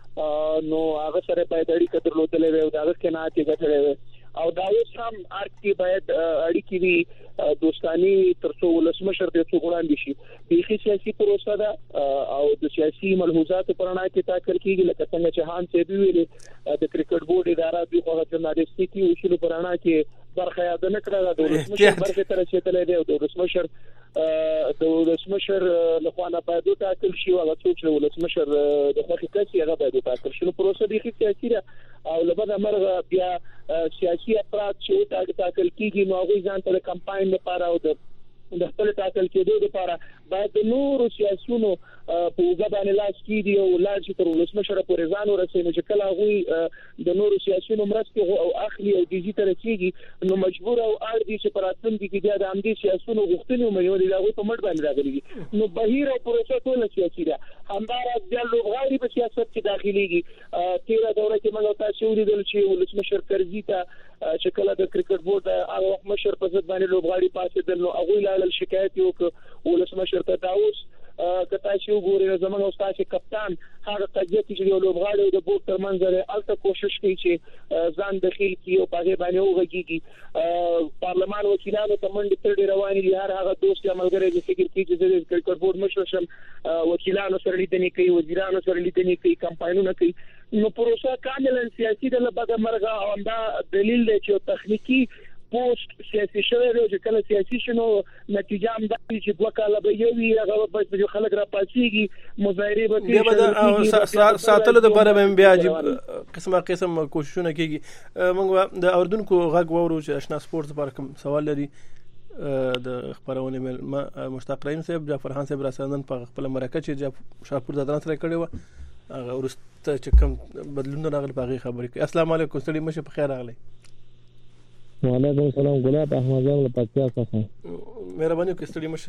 نو هغه سره باید اړیکه درلودلې وي او دا څنګه اتي غټلې وي او دا اوس هم ارتي باید اړیکې وي دوستاني ترڅو ولسمشر د څو وړاندې شي بيخي سیاسي پروسه ده او د سیاسي ملحوظات پرنا کې تاکل کیږي لکه څنګه چې هان څه ویلي د کرکټ بورډ اداره د خو جرنالستیکي اصول پرنا کې برخه یاد نه کړل د ولسمشر برخه تر چتلې دی او د ولسمشر د ولسمشر لخوا نه باید تاکل شي او څوک چې ولسمشر د خوخي کسي هغه باید تاکل شي نو پروسه بيخي سیاسي ده او لبد مرغه بیا سیاسي افراد چې تاکل کیږي نو هغه ځان ته کمپاین لپاره او د د خپل تاکل کېدو لپاره باید د نورو سیاسيونو په وګړو لاس کې دی او لاس تر ولسمشر پورې ځان ورسېنه چې کله هغه د نورو سیاسيونو مرسته او اخلي او ډیجیټل کېږي نو مجبور او اړ دي چې پراتم دي کې د امدي سیاسيونو غوښتنې مې ولې هغه په مټ باندې راغلي نو بهیر او پروسه ټول سیاسي ده همدارس د لوبغاړي په سیاست کې داخليږي تیرا دوره کې موږ تاسو ولیدل چې ولسمشر کرزي ته چې کله د کرکټ بورډ هغه مشر په ځد باندې لوبغاړي پاسې دل نو هغه لاله شکایت یو ک ولسمشر ته داوس کته چې وګورئ زموږ استاد کپتان هغه قضیه چې یو لوبغاړي د بورډ ترمنځ لري الته کوشش کوي چې ځان دخیل کیو په هغه باندې وګږي پارلمان وکیلانو ته منډه تر رواني دي هر هغه دوست یا ملګری چې فکر کوي چې د کرکټ بورډ مشر شم وکیلانو سره لیدنې کوي وزیرانو سره لیدنې کوي کمپاینونه کوي نو پروسه کاملا سیاسي د لبد مرغه او دا دلیل دی چې تخنیکی پوسټ سیاسي شوی دی چې کله سیاسي شنو نتیجه هم دا چې دوه کاله به یو وي هغه به خلک را پاسيږي مظاهره به کوي ساتلو د لپاره به بیا قسمه قسم کوششونه کوي. موږ د اردوونکو غږ وورو چې آشنا سپورت لپاره کوم سوال لري د خبرونه مشتاق رحیم صاحب جعفر خان صاحب راسندن په خپل مرکه چې شاپور زادران سره کړی و هغه ورسته چې کوم بدلون راغلی په هغه خبرې کوي. السلام علیکم ستړي مشه په خیر راغلی. وعلیکم السلام ګلاب احمد جان له پکتیا څخه. مهرباني وکړئ ستړي مشه.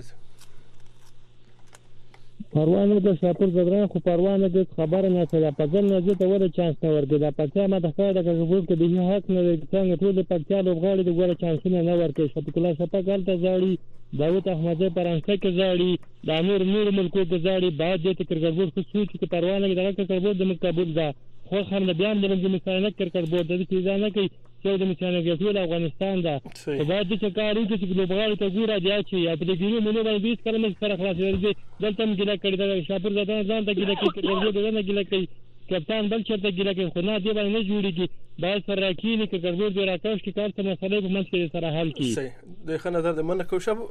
پروانه د شاپور زادران خو پروانه د خبره نه څه په ځل نه ته ور چانس نه ورګي دا پکتیا ما د خپل د ګوګل کې د حق نه څنګه ټول پکتیا لوبغاړي د ګوره چانس نه نه ورکړي. شپه کلا شپه ګالته ځاړي داوود احمد پرانسه کې ځاړي د امیر نور ملکو کې ځاړي بعد د کرکټ خو سوچ کې پروانه دغه کرکټ د مقابل ده خو خان د بیان د مثالنه کرکټ بورډ د دې ځانه کې چې د مثالنه کې ټول افغانستان ده په بعد چې کارو چې لوبغاړي ته ګوره دی چې یا په دې ګیرو مونږ باندې هیڅ کلمه سره خلاص ورځي دلته موږ ګله کړی دا شاپور زادان ځان ته ګله کې کرکټ بورډ نه ګله کوي کپتان بل چرته ګله کې خو نه دی باندې نه جوړیږي باید سره راکینی کرکټ بورډ راکاش کې کار ته مسلې په منځ کې سره حل کی. صحیح د خن نظر د منه کو شب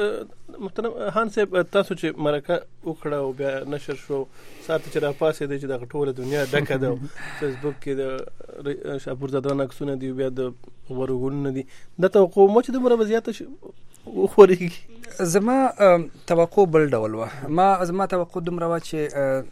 محترم خان صاحب تاسو چې مرکه وکړه او بیا نشر شو سات چې را پاسې د چې د ټوله دنیا ډکه ده فیسبوک کې د شاپور زادران عکسونه دی بیا د ورغون دي د توقع مو چې د مر وضعیت وخوري. زما توقع بل ډول و. ما زما توقع دومره و چې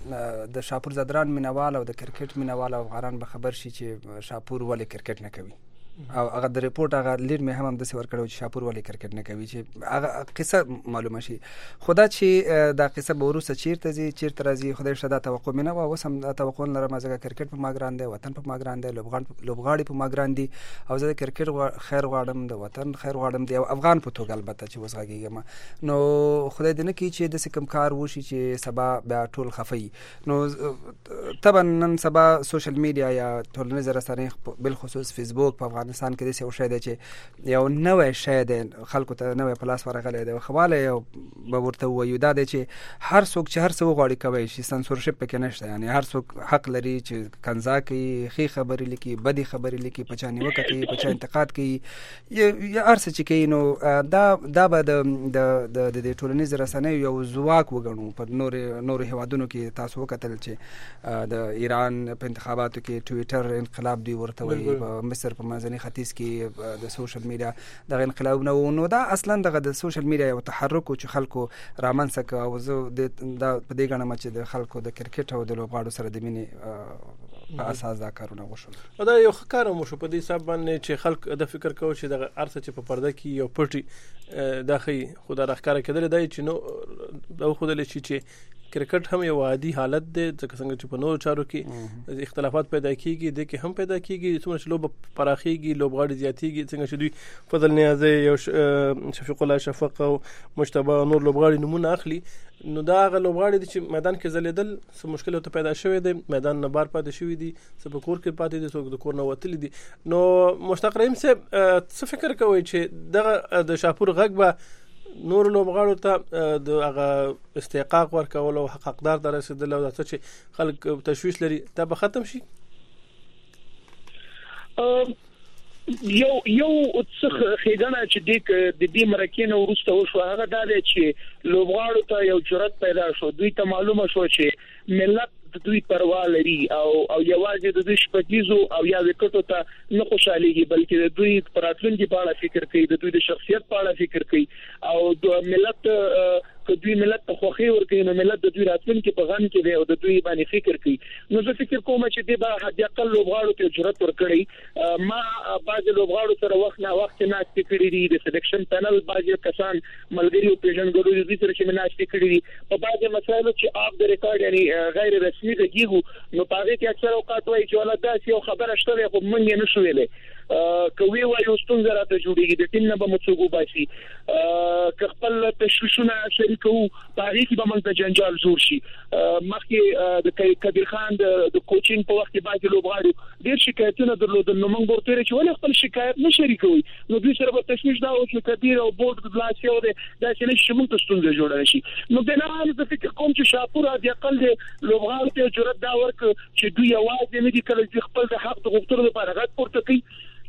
د شاپور زادران مینوال او د کرکټ مینوال افغانان به خبر شي چې شاپور ولې کرکټ نه کوي او هغه د ریپورت هغه لید مې هم هم د څور کړو چې شاپور ولې کرکټ نه کوي چې هغه قصه معلومه شي. خدا چې دا قصه به ورسره چیرته زی چیرته راځي خدای شته توقع مې نه و وسم توقع لرم ځکه کرکټ په ماګران دی وطن په ماګران دی لوبغاړي لوبغاړي په ماګران دي او زه کرکټ خیر غواړم د وطن خیر غواړم دی او افغان په توګه البته چې وسغږیږم نو خدای دې نه کی چې د سکم کار وشي چې سبا بیا ټول خفي. نو طبعا نن سبا سوشل میډیا یا ټولنیز رسنۍ بل خصوص فیسبوک په افغانستان کې د څه شی دی چې یو نوې شی دی خلکو ته نوې پلاس ورغلی دی خواله یو به ورته وایو دا دی چې هر څوک چې هر څه وغواړي کوي شي سنسورشپ پکې نشته یعنی هر څوک حق لري چې کنزا کوي خې خبرې لیکي بدی خبرې لیکي پچا نیوکه کوي پچا انتقاد کوي یا هر څه چې کوي نو دا دا به د د د ټولنیز رسنۍ یو ځواک وګڼو په نور نور هیوادونو کې تاسو وکتل چې د ایران په انتخاباتو کې ټویټر انقلاب دی ورته وایي په مصر په منځني ختیځ کې د سوشل میډیا د انقلاب نو نو دا اصلا د سوشل میډیا یو تحرک چې خلکو رامنځته کوي او زه د په دې غنمه چې د خلکو د کرکټ او د لوبغاړو سره د مینې په اساس دا کارونه وشول. دا یو ښه مو شو په دې حساب باندې چې خلک د فکر کوي چې د ارڅ چې په پرده کې یو پټي داخلي خدای راخاره کېدل دی چې نو دا خدای لشي چې کرکټ هم یو عادي حالت دی ځکه څنګه چې په نورو چارو کې اختلافات پیدا کیږي د کې هم پیدا کیږي څومره چې لوب پراخيږي لوبغاړي زیاتېږي څنګه چې دوی فضل نیازي یو شفیق الله شفق او مجتبی نور لوبغاړي نمونه اخلي نو دا غ لوبغاړي چې میدان کې زلیدل څه مشکلات پیدا شوې دي میدان نه بار پاتې شوې دي څه په کور کې پاتې دي څوک د کور نه وتلی دي. نو مشتاق رحیم صاحب څه فکر کوي چې دغه د شاپور غږ به نور لوبغاړو ته د هغه استحقاق ورکول او حقدار ته رسیدل او څه چې خلک تشویش لري دا به ختم شي؟ یو یو څه خېګنه چې د دې مرکې نه ورسته وشو هغه دا دی چې لوبغاړو ته یو جرأت پیدا شو دوی ته معلومه شو چې ملت د دوی پروا لري او او یوازې د دوی شپږیزو او یا وکټو ته نه خوشاليږي بلکې د دوی پراتلونکي په اړه فکر کوي د دوی د شخصیت په اړه فکر کوي او د ملت که دوی ملت ته خوخي ورکوي نو ملت د دوی راتلونکي په غم کې دی او د دوی باندې فکر کوي. نو زه فکر کوم چې د به حد اقل لوبغاړو ته جرأت ورکړي. ما بعض لوبغاړو سره وخت نه وخت نه استکړي دي د سلیکشن پینل بعض کسان ملګری او پیژنګلو دي چې چې نه استکړي دي په بعض مسایلو چې اپ د ریکارډ یعنی غیر رسمي دغیږي نو پاره کې اکثر اوقات وایي چې ولدا چې یو خبره شته خو مونږ نه شو ویلې کوي وایو ستونزه راته جوړیږي د ټیم نه به مڅوګو باسي که خپل تشویشونه شریکو پاره کې به موږ ته جنجال جوړ شي. مخکې د کبیر خان د کوچینګ په وخت کې باندې لوبغاړي ډیر شکایتونه درلودل نو موږ ورته چې ولې خپل شکایت نه شریکوي نو دوی سره به تشویش دا او چې کبیر او بورډ د بلاسیو ده دا چې نشي موږ ته ستونزه جوړه شي. نو بنان زه فکر کوم چې شاپور د اقل لوبغاړو ته جرأت دا ورک چې دوی आवाज نه دي کله چې خپل د حق د غوښتلو لپاره غږ پورته کوي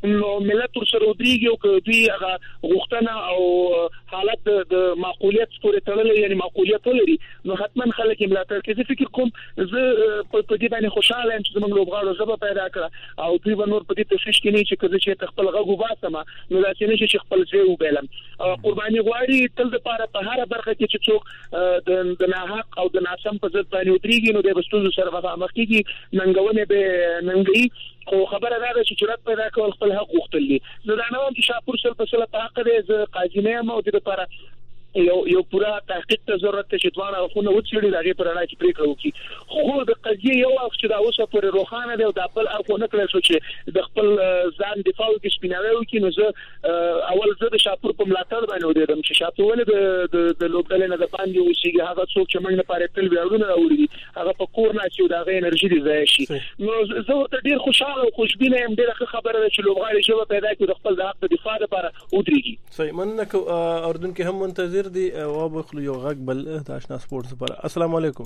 نو ملت ورسره ودرېږي او که دوی هغه غوښتنه او حالت د معقولیت پورې تړلې یعنی معقولیت ولري نو حتما خلک یې ملاتړ کوي. زه فکر کوم زه په دې باندې خوشاله یم چې زموږ لوبغاړو ژبه پیدا کړه او دوی به نور په دې تشویش کې نه چې که زه چې خپل غږ وباسم نو داسې نه شي چې خپل ځای وبیلم. قرباني غواړي تل دپاره په هره برخه کې چې څوک د ناحق او د ناسم په ضد باندې ودرېږي نو دی به ستونزو سره مخامخ کېږي، ننګونې به ننګوي. خو خبره دا ده چې جرأت پیدا کول خپل حق غوښتل دي. زه دا نه وایم چې شاپور سل په سله په حق دی، زه قاضي نه یم او دې دپاره یو یو پوره تحقیق ته ضرورت دی چې دواړه اړخونه وڅېړي، د هغې په رڼا کې پرېکړه وکړي. خو د قضیې یو اړخ چې دا اوسه پورې روښانه دی او دا بل اړخ ونه کړی شو چې د خپل ځان دفاع وکړي، سپیناوی وکړي، نو زه اول زه د شاپور په ملاتړ باندې ودرېدم چې شاپور ولې د لوبډلې نه د باندې اوسېږي. هغه څوک چې موږ لپاره تل ویاړونه راوړي دي هغه په کور ناستي او د هغې انرژي دې ضایع شي. نو زه ورته ډېر خوشحاله او خوشبینه یم. ډېره ښه خبره ده چې لوبغاړي ژبه پیدا کړي د خپل د حق د دفاع لپاره ودرېږي. صحیح. مننه کوم اردوونکي هم منتظر دي او خلو یو غږ بل د آشنا سپورټس لپاره. السلام علیکم.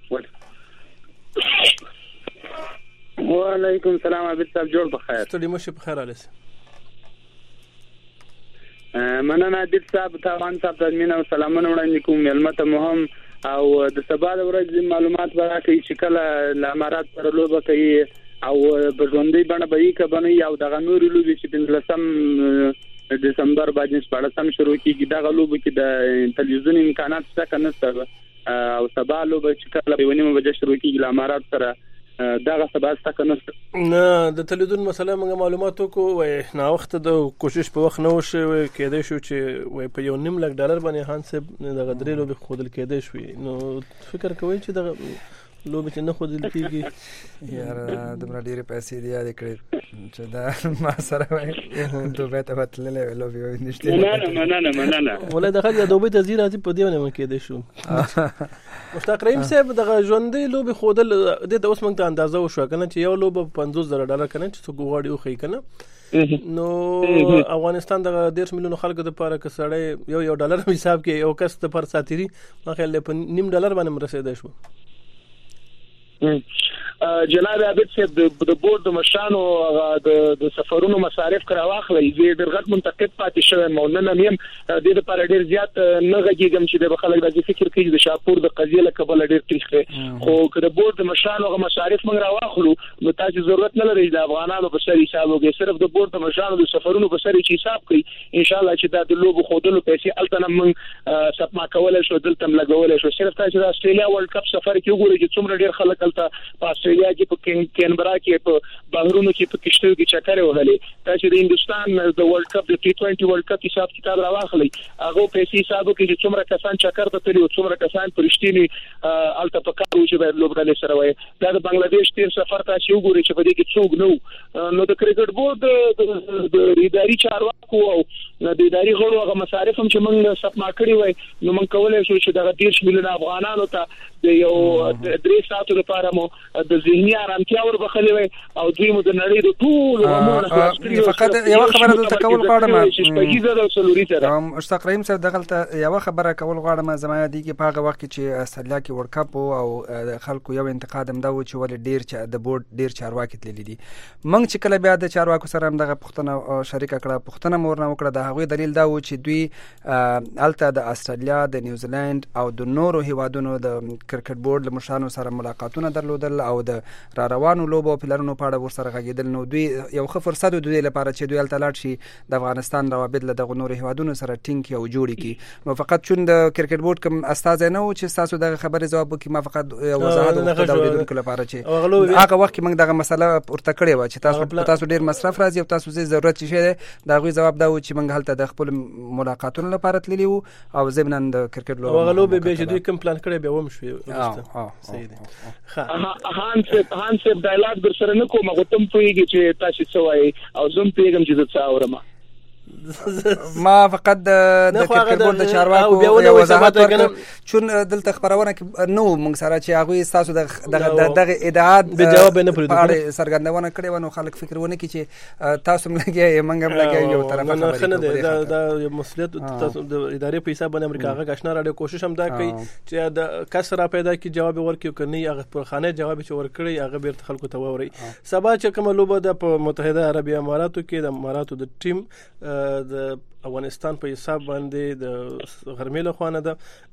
وعلیکم السلام. عبد صاحب جوړ بخیر. ستړي مشه بخیر عليس. مننه عبد صاحب، تاوان صاحب ته مینه او سلامونه وړاندې کوم. ملمت مهم او د سبا د ورځې معلومات ورکړي چې کله د امارات سره لوبه کوي او په ژوندۍ بڼه به یې کبنوي او دغه نورې لوبې چې پنځلسم دسمبر باندې شپاړسم شروع کیږي. دغه لوبه کې د تلویزیون امکانات شته که نشته او سبا لوبه چې کله په یوه نیمه بجه شروع کیږي له امارات سره دغه سبا شته که نشته. نه د تلویزیون مسله موږ معلومات وکړو، وایي ناوخته د کوشش په وخت نه وشوی، کېدای شو چې وایي په یو نیم لک ډالر باندې خان صاحب دغه درې لوبې ښودل کېدای شوي. نو فکر کوئ چې دغه لوبې چې نه ښودل کېږي یاره دومره ډېرې پیسې دي یادې کړې چې دا ما سره وایي دوبۍ ته به تللی وې لوبې وایي نشتې. مننه مننه مننه. ولې د خلک دوبۍ ته ځي راځي په دې باندې کېدای شو. مشتاق رحیم صاحب دغه ژوندۍ لوبې ښودل دې ته اوس موږ ته اندازه وشوه که نه چې یو لوبه په پنځوس زره ډالر که نه چې څوک غواړي وښیي که نه. نو افغانستان دغه دېرش میلیونو خلکو دپاره که سړی یو یو ډالر حساب کې یو کس دپاره ساتیري ما خیال دی په نیم ډالر باندې م رسېدی شو. جناب عابد صاحب د بورډ د مشرانو د سفرونو مصارف کړه واخلئ. زه ډېر غټ منتقد پاتې شوم او نن هم یم دې لپاره ډېر زیات نه غږېږم چې د خلک داسې فکر کوي د شاپور د قضیې له کبله ډېر تریخ دی. خو که د بورډ د مشرانو هغه مصارف موږ راواخلو نو تاسې ضرورت نه لرئ د افغانانو په سر حساب وکړئ، صرف د بورډ د مشرانو د سفرونو په سر چې حساب کوي انشاءالله چې دا د لوبو ښودلو پیسې هلته نه موږ سپما کولی شو، دلته هم لګولی شو. صرف تاسې د اسټرالیا ورلډ کپ سفر کې وګورئ چې څومره ډېر خلک هلته په اسټرالیا کې په کینبرا کې په بهرونو کې په کشتیو کې چکرې وهلې. تاسې د هندوستان د ورلډ کپ د ټي ټوینټي ورلډ کپ حساب کتاب راواخلئ، هغو پیسې حساب وکړئ چې څومره کسان چکر ته تللي او څومره کسان په رښتینې هلته په کار وو چې باید لوبډلې سره وایي. دا د بنګلادیش تېر سفر تاسې وګورئ چې په دې کې څوک نه وو. نو د کرکټ بورډ د اداري چارواکو او د اداري غړو هغه مصارف هم چې موږ سپما کړي وای نو موږ کولی شو چې دغه دېرش میلیونه افغانانو ته د یو درې ساعتو لپاره مو د ذهني ارامتیا وربخلې وای او دوی مو د نړۍ د ټولو غمونو خلاص کړي. فقط یوه خبره دلته کول غواړم شپږیزه د څلوري سره مشتاق رحیم صاحب دغلته یوه خبره کول غواړم. زما یادېږي په هغه وخت کې چې استرالیا کې ورلډ کپ و او خلکو یو انتقاد هم دا و چې ولې ډېر د بورډ ډېر چارواکي تللي دي. موږ چې کله بیا د چارواکو سره هم دغه پوښتنه شریکه کړه، پوښتنه مو ورنه وکړه، د هغوی دلیل دا و چې دوی هلته د استرالیا د نیوزیلینډ او د نورو هیوادونو د کرکټ بورډ له مشرانو سره ملاقاتونه درلودل او د را روانو لوبو او پلانونو په اړه ورسره غږېدل. نو دوی یو ښه فرصت و د دوی لپاره چې دوی هلته لاړ شي د افغانستان روابط له دغو نورو هیوادونو سره ټینګ کړي او جوړ کړي. نو فقط چون د کرکټ بورډ کوم استازی نه و چې ستاسو دغه خبرې ځواب وکړي، ما فقط وضاحت وکړه د اورېدونکو لپاره چې هغه وخت کې موږ دغه مسله پورته کړې وه چې تاسو تاسو ډېر مصرف راځي او تاسو زه ضرورت چې شی دی د هغوی ځواب دا و چې موږ هلته د خپلو ملاقاتونو لپاره تللي وو او ضمناً د کرکټ لوبه هغه لوبې بیا چې دوی کوم پلان کړی بیا ومشوې. صحیح دی. هان صاحب هان صاحب ډایلاګ در سره نه کوم، هغه ته هم پوهېږي چې تاسې څه وایي او زه هم پوهېږم چې زه څه اورم. ما فقط د کرکټ د چارواکو یو وضاحت ورکړ چون دلته خبرونه کې نو موږ سره چې هغه تاسو د دغه ادعاءات به جواب نه پرې سرګندونه کړي ونه خلک فکرونه کې چې تاسو ملګری موږ هم لګي یو طرف نه خنه ده دا مسؤلیت تاسو د ادارې په حساب باندې امریکا هغه آشنا راډیو کوشش هم دا کوي چې د کسره پیدا کی جواب ورکړي کني هغه پر خانه جواب چې ورکړي هغه بیرته خلکو ته ووري سبا چې کوم لوبه د متحده عربی اماراتو کې د اماراتو د ټیم د افغانستان په حساب باندې د غرمې له خوانه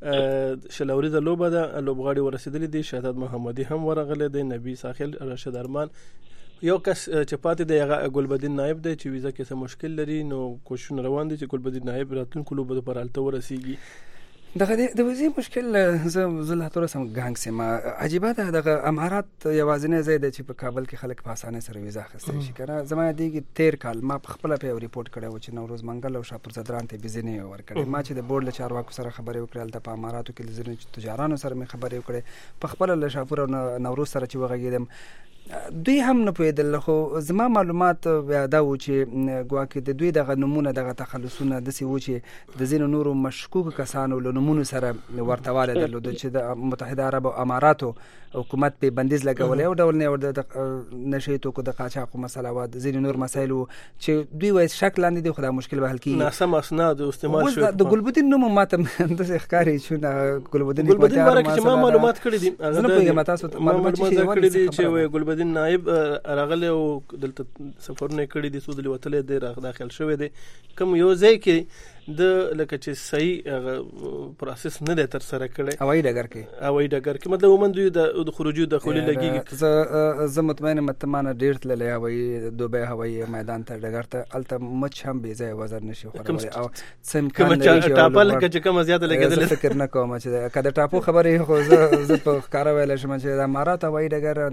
ده شلوري د لوبه ده لوبغاړي ورسېدلې دي شهادت محمدي هم ورغله د نبی ساحل راشد ارمان یو کس چې پاتې دی هغه ګلبدین نائب دی چې ویزا کې څه مشکل لري نو کوشش روان دي چې ګلبدین نائب راتلونکو لوبه پر الته ورسیږي دغه د وزې مشکل زه زه لا تر سم غانګ سم عجیبه ده دغه امارات یوازینه ځای دی چې په کابل کې خلک په اسانه سره ویزا اخیستلی شي کنه زما دیږي تیر کال ما په خپل په ریپورت کړی و چې نوروز منګل او شاپور زدران ته ویزه نه ورکړي ما چې د بورډ له چارواکو سره خبرې وکړل د په اماراتو کې لزرین تجارانو سره مې خبرې وکړې په خپل له شاپور او نوروز سره چې وغږیدم دوی هم نه پوهېدل خو زما معلومات بیا دا و چې ګواکې د دوی دغه نمونه دغه تخلصونه داسې و چې د ځینو نورو مشکوکو کسانو له نومونو سره ورته والی درلوده چې د متحده عرب اماراتو حکومت په بندیز لګولی یو ډول نه د نشې توکو د قاچاقو مسله وه ځینې نور مسایل و چې دوی وایي شک لاندې دي خو دا مشکل به حل کېږي ناسم اسناد استعمال شوي د ګلبدین نوم ماته داسې ښکاري چې ګلبدین ګلبدین باره کې چې ما معلومات کړي دي زه نه پوهېږم تاسو معلومات کړي دي چې ګلبدین نائب راغلی او دلته سفرونه کړي دي څو ځلې وتلی دی داخل شوی دی کوم یو ځای کې د لکه چې صحیح پروسس نه دی ترسره کړی هوایي ډګر کې هوایي ډګر کې مطلب عموما دوی د خروجي دخولي لګېږي زه زه مطمئن یم ته ما نه ډېر تللی هوایي دوبۍ هوایي میدان ته ډګر ته هلته مچ هم بې ځایه وزر نه شي خورولی او څه امکان لري چې ټاپه لکه چې کومه زیاته لګېدلې زه فکر نه کوم چې که د ټاپو خبرې خو زه زه په ښکاره ویلی شم چې د امارات هوایي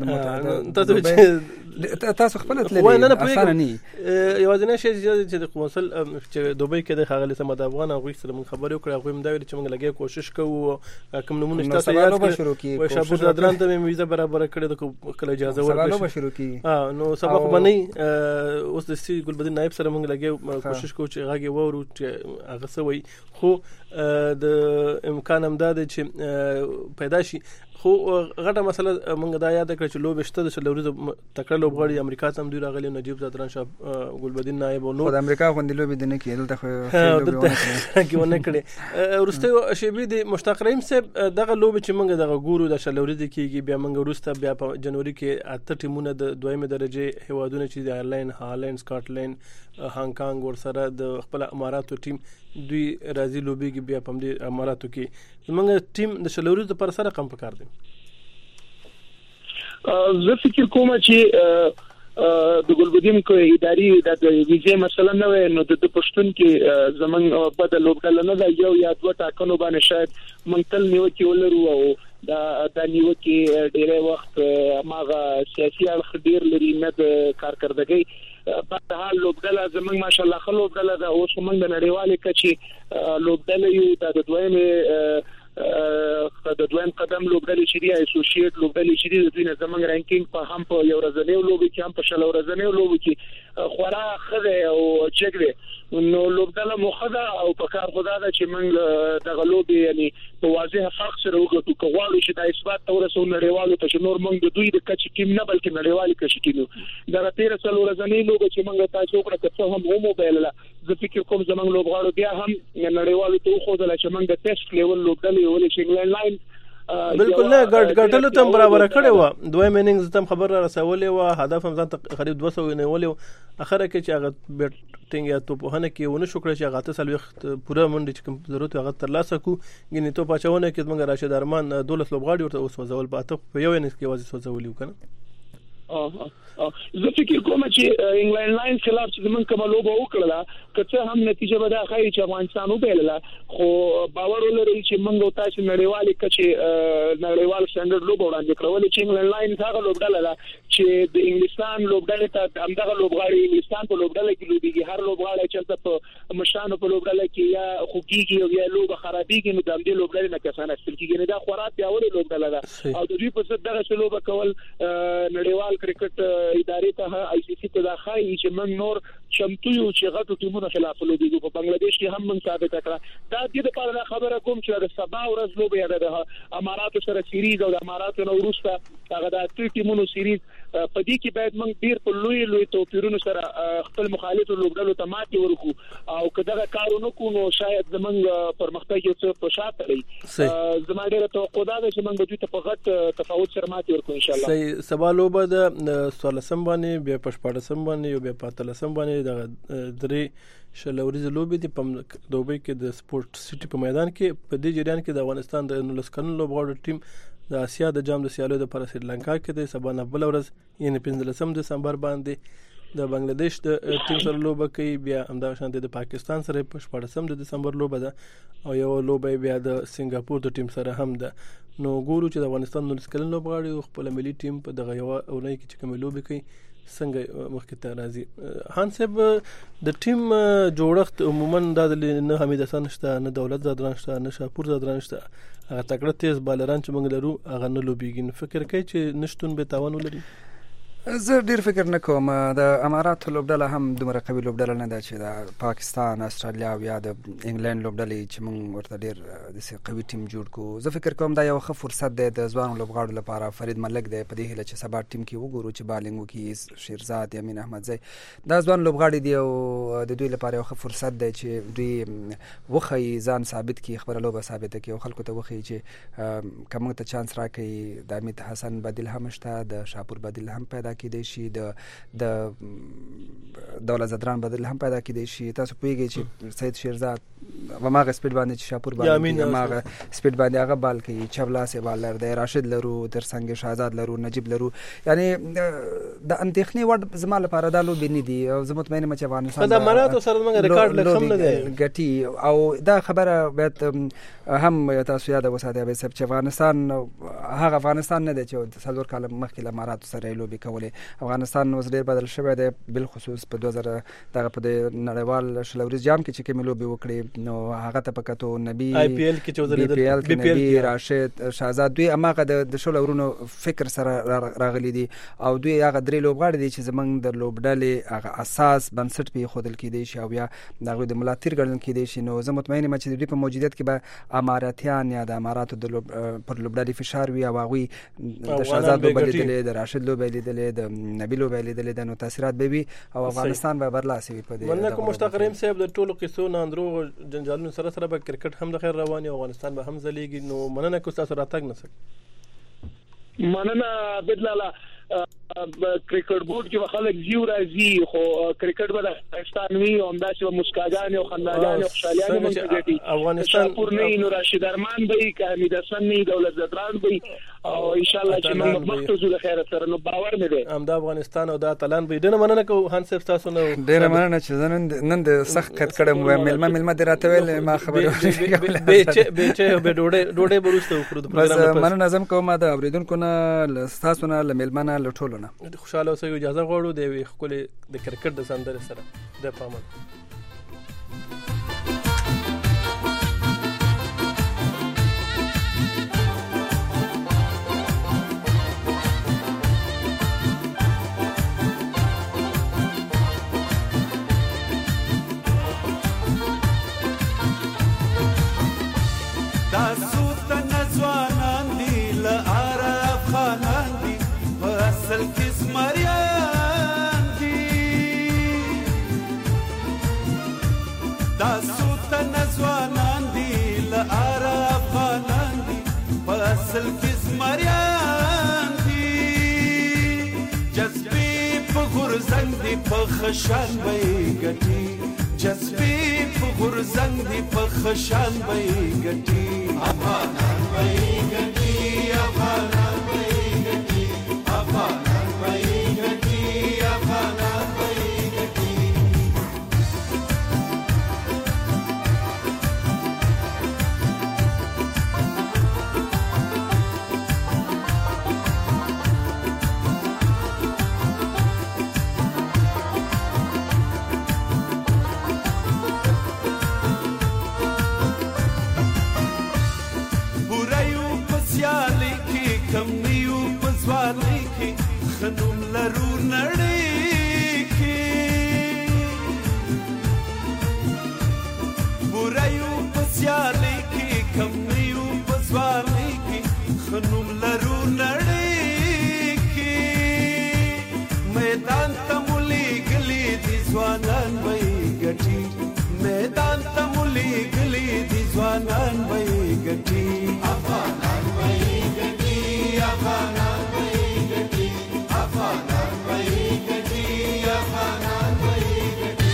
ډګر تاسو خپله تللي اسانه نه یوازینی شی چې د قونسل چې دوبۍ کې د ښاغلي صمد افغان هغوی سره موږ خبرې وکړې هغوی هم دا ویلي چې موږ لګیا کوشش کوو کوم نومونه شته تاسو یاد کړئ وایي شاپور زدران ته مې ویزه برابره کړې ده کله اجازه ورکړي نو سبا خو به نه اوس د سی ګلبدین نائب سره موږ لګیا کوشش کوو چې غږ یې واورو چې هغه څه وایي خو د امکان هم دا دی چې پیدا شي خو غټه مسله موږ دا یاد کړو چې لوبه شته د شلوري تکړه لوبغاړي امریکا ته هم دوی راغلي نجیب زدران شاه ګلبدین نائب او نور د امریکا غوندې لوبې د نه کې دلته خو کې ونه کړې وروسته شیبي د مشتاق رحیم صاحب دغه لوبه چې موږ دغه ګورو د شلوري د کېږي بیا موږ وروسته بیا په جنوري کې اته ټیمونه د دویمه درجه هیوادونه چې د آیرلینډ هالند سکاټلند هانګ کانګ ورسره د خپل اماراتو ټیم دوی راځي لوبېږي بیا په همدې اماراتو کې زموږ ټیم د شلوري لپاره سره کم پکار دی زه فکر کوم چې د ګلبدین کو اداري د ویزې مسله نه وي نو د پښتون کې زمونږ په د لوبډل نه دا یو یا دوه ټاکنو باندې شاید مونږ تل نیوکې ولرو او دا د نیوکې ډېری وخت ماغه سیاسي اړخ ډېر لري نه د کارکردګۍ په حال لوبډل زمونږ ماشاءالله خلک لوبډل دا اوس موږ د نړیوالې کچې لوبډل یو د دویمه د دویم قدم لوبډلې چې دی اسوسییټ لوبډلې چې دی د دوی نه زمونږ رانکینګ په هم په یو ورځنی لوبې کې هم په شل ورځنی لوبې کې خورا خره او چک دی نو لوبډله مخده او په کار خدا دا چې موږ دغه لوبې یعنی په واضح فرق سره وګورو که غواړو چې د اثبات تور سره نړیوالو ته نور موږ د دوی د کچې ټیم نه بلکې نړیوالي کچې ټیم دا تیر سل ورځنی لوبې چې موږ تاسو وکړه که هم هم موبایل زه فکر کوم زمونږ لوبغاړو بیا هم نړیوالو ته خو د چې موږ د ټیسټ لیول لوبډلې ولې چې انګلند لاین بالکل نه ګډ ګډلو ته برابر کړي و دوه میننګز تم خبر را رسولې و هدف هم ځان قریب دوه سوه نه ولې اخره کې چې هغه بیټینګ یا تو په هنه کې ونه شو کړی چې هغه ته سلوخت پوره منډه چې کوم ضرورت هغه تر لاسه کو ګینې تو پچاونه کې موږ راشد ارمان دولت لوبغاړي ورته اوس وځول باته په یو انس کې وځي سوځول یو کنه اه زه فکر کوم چې انګلند لاین خلاف چې موږ کوم لوبه وکړه که څه هم نتیجه به دا ښایي چې افغانستان وبایله خو باور ولرئ چې موږ تاسو نړیوالې کچې نړیوال سټانډرډ لوبه وړاندې کړو چې انګلند لاین هغه لوبډله ده چې د انګلستان لوبډلې ته همدغه لوبغاړي انګلستان په لوبډله کې لوبېږي هر لوبغاړی چې په مشانو په لوبډله کې یا خوږیږي او یا لوبه خرابېږي نو د همدې لوبډلې نه کسان اخیستل کېږي دا خورا پیاوړې لوبډله ده او د دوی په ضد دغه لوبه کول نړیوال نړیوال کرکټ ادارې ته آی سی سی ته دا خایي چې موږ نور چمتو یو چې غټو ټیمونو خلاف لوبېږو په بنگلاديش کې هم موږ ثابت کړه دا د دې لپاره خبره کوم چې د سبا ورځ لوبې یا د اماراتو سره سیریز او د اماراتو نو وروسته هغه د ټول ټیمونو سیریز په دې کې باید موږ ډیر په لوی لوی توپیرونو سره خپل مخالفو لوبډلو ته ماتې ورکو او کله کارونه کو نو شاید زمونږ پرمختګ یو څه په شاته لري زما ډیره توقع ده چې موږ دوی ته په غټ تفاوت سره ماتې ورکو ان شاء الله. صحیح سبا لوبه د سولسم باندې بیا پښپاړسم باندې او بیا پاتلسم باندې د درې شلوريز لوبې دي په دوبۍ کې د سپورت سټي په میدان کې په دې جریان کې د افغانستان د نولس کلن لوبغاړو ټیم د اسیا د جام د سیالیو د پر سریلانکا کې د سبا نه بل ورځ یعنی پنځلسم دسمبر باندې د بنگلاديش د ټیم سره لوبه کوي بیا همدا شان د پاکستان سره په شپږم د دسمبر لوبه ده او یو لوبه بیا د سنگاپور د ټیم سره هم ده. نو ګورو چې د افغانستان نولس کلن لوبغاړي خپل ملي ټیم په دغه یو اونۍ کې چې کوم لوبه کوي څنګه مخکې ته راځي. خان صاحب د ټیم جوړښت عموما د نه حمید حسن شته نه دولت زادران شته نه شاپور زادران شته هغه تکړه تیز بالران چې موږ لرو هغه نه لوبېږي. فکر کوي چې نشټون به تاوان ولري؟ زه ډیر فکر نه کوم د امارات لوبډله هم دومره قوي لوبډله نه ده چې د پاکستان استرالیا او یا د انګلند لوبډلې چې موږ ورته ډیر د قوي ټیم جوړ کو. زه فکر کوم دا یو ښه فرصت دی د ځوان لوبغاړو لپاره. فرید ملک دی په دې هیله چې سبا ټیم کې وګورو چې بالینګ وکړي شیرزاد یمین احمدزی دا ځوان لوبغاړي دی او د دوی لپاره یو ښه فرصت دی چې دوی وخی ځان ثابت کړي خبره لوبه ثابت کړي او خلکو ته وخی چې کومه ته چانس راکړي. د حمید حسن بدیل هم شته د شاپور بدیل هم پیدا کېدی شي د د دولت زدران بدل هم پیدا کېدی شي. تاسو پوهیږئ چې سید شیرزاد و ماغه سپیډ باندې چې شاپور باندې ماغه سپیډ باندې هغه بال کوي چبلاس بالر دی راشد لرو تر څنګ شهزاد لرو نجیب لرو یعنی د اندېخنې وړ زما لپاره دا لوبې نه دي او زه مطمئن یم چې افغانستان دا مراتو سره موږ ریکارډ لکم نه دی ګټي او دا خبره باید هم تاسو یاد وساتئ به چې افغانستان هغه افغانستان نه دی چې څلور کال مخکې له مراتو سره لوبې کولې. افغانستان اوس ډیر بدل شوی دی بل خصوص په دوه زره دغه په نړیوال شلوريز جام کې چې کوم لوبې وکړي نو هغه ته پکاتو نبی آی پی ایل کې چوزل بی پی ایل کې نبی راشد شهزاد دوی اماغه د شلورونو فکر سره راغلي دي او دوی هغه درې لوبغاړي دي چې زمنګ د لوبډلې هغه اساس بنسټ په خودل کې دي شي او یا دغه د ملاتیر ګڼل کې دي شي. نو زه مطمئن یم چې دوی په موجودیت کې به اماراتیان یا د اماراتو د پر لوبډلې فشار وي او هغه د شهزاد لوبډلې د راشد لوبډلې د نبی لوبډلې د نو تاثیرات به وي او افغانستان به برلاسي وي په دې. مننه کوم مشتاق رحیم صاحب د ټولو قصو نه اندرو جنجالونو سره سره به کرکټ هم د خیر رواني او افغانستان به هم ځلیږي. نو مننه کوم تاسو راتګ نه سک مننه بدلاله کرکټ بورډ کې خلک زیو راځي خو کرکټ به د افغانستان وی او همداسې مسکاګان او خنداګان او خوشاليان موږ ګټي. افغانستان پور نه نو راشد ارمان به ک حمید حسن نه دولت زدران به او ان شاء الله چې موږ مختصو د خیر سره نو باور مې دی هم د افغانستان او د تلان به ډنه مننه کو هان صاحب تاسو نو ډیره مننه چې نن نن د سخت کټ کړم ملما ملما دراته ویل ما خبره به چې به چې به ډوډۍ ډوډۍ بروسته وکړو د پروګرام مننه نظم کوم د اوریدونکو نه تاسو نه ملمنه لټولو خوشاله اوسئ اجازه غواړو د خپل د کرکټ د سندره سره د پامن خشان بای گټي جذبې په غرزنګ دی په خشان بای گټي افغانان بای گټي افغانان بای گټي افغانان بای گټي افغانان بای گټي ګوریو په سیالۍ کې کم نه یو په ځوانۍ کې ښه نوم لرو نړۍ کې میدان ته مو لیږلي دي ځوانان به یې ګټي میدان ته مو لیږلي دي ځوانان به یې ګټي افغانان به یې ګټي افغانان به یې ګټي افغانان به یې ګټي افغانان به یې ګټي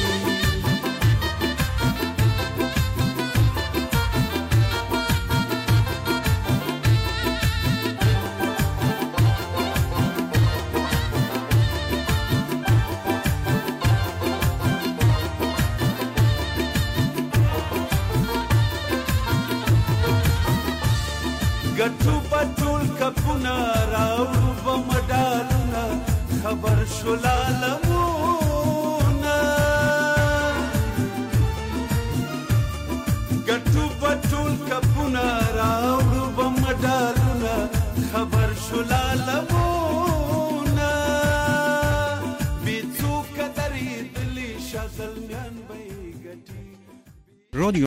ګټو پټول کپونه راوړو به مډالونه خبر شو لالمونه ګټو پټول کپونه راوړو به مډالونه خبر شو لالمونه بې څوکه درېدلي شازلمیان به یې ګټي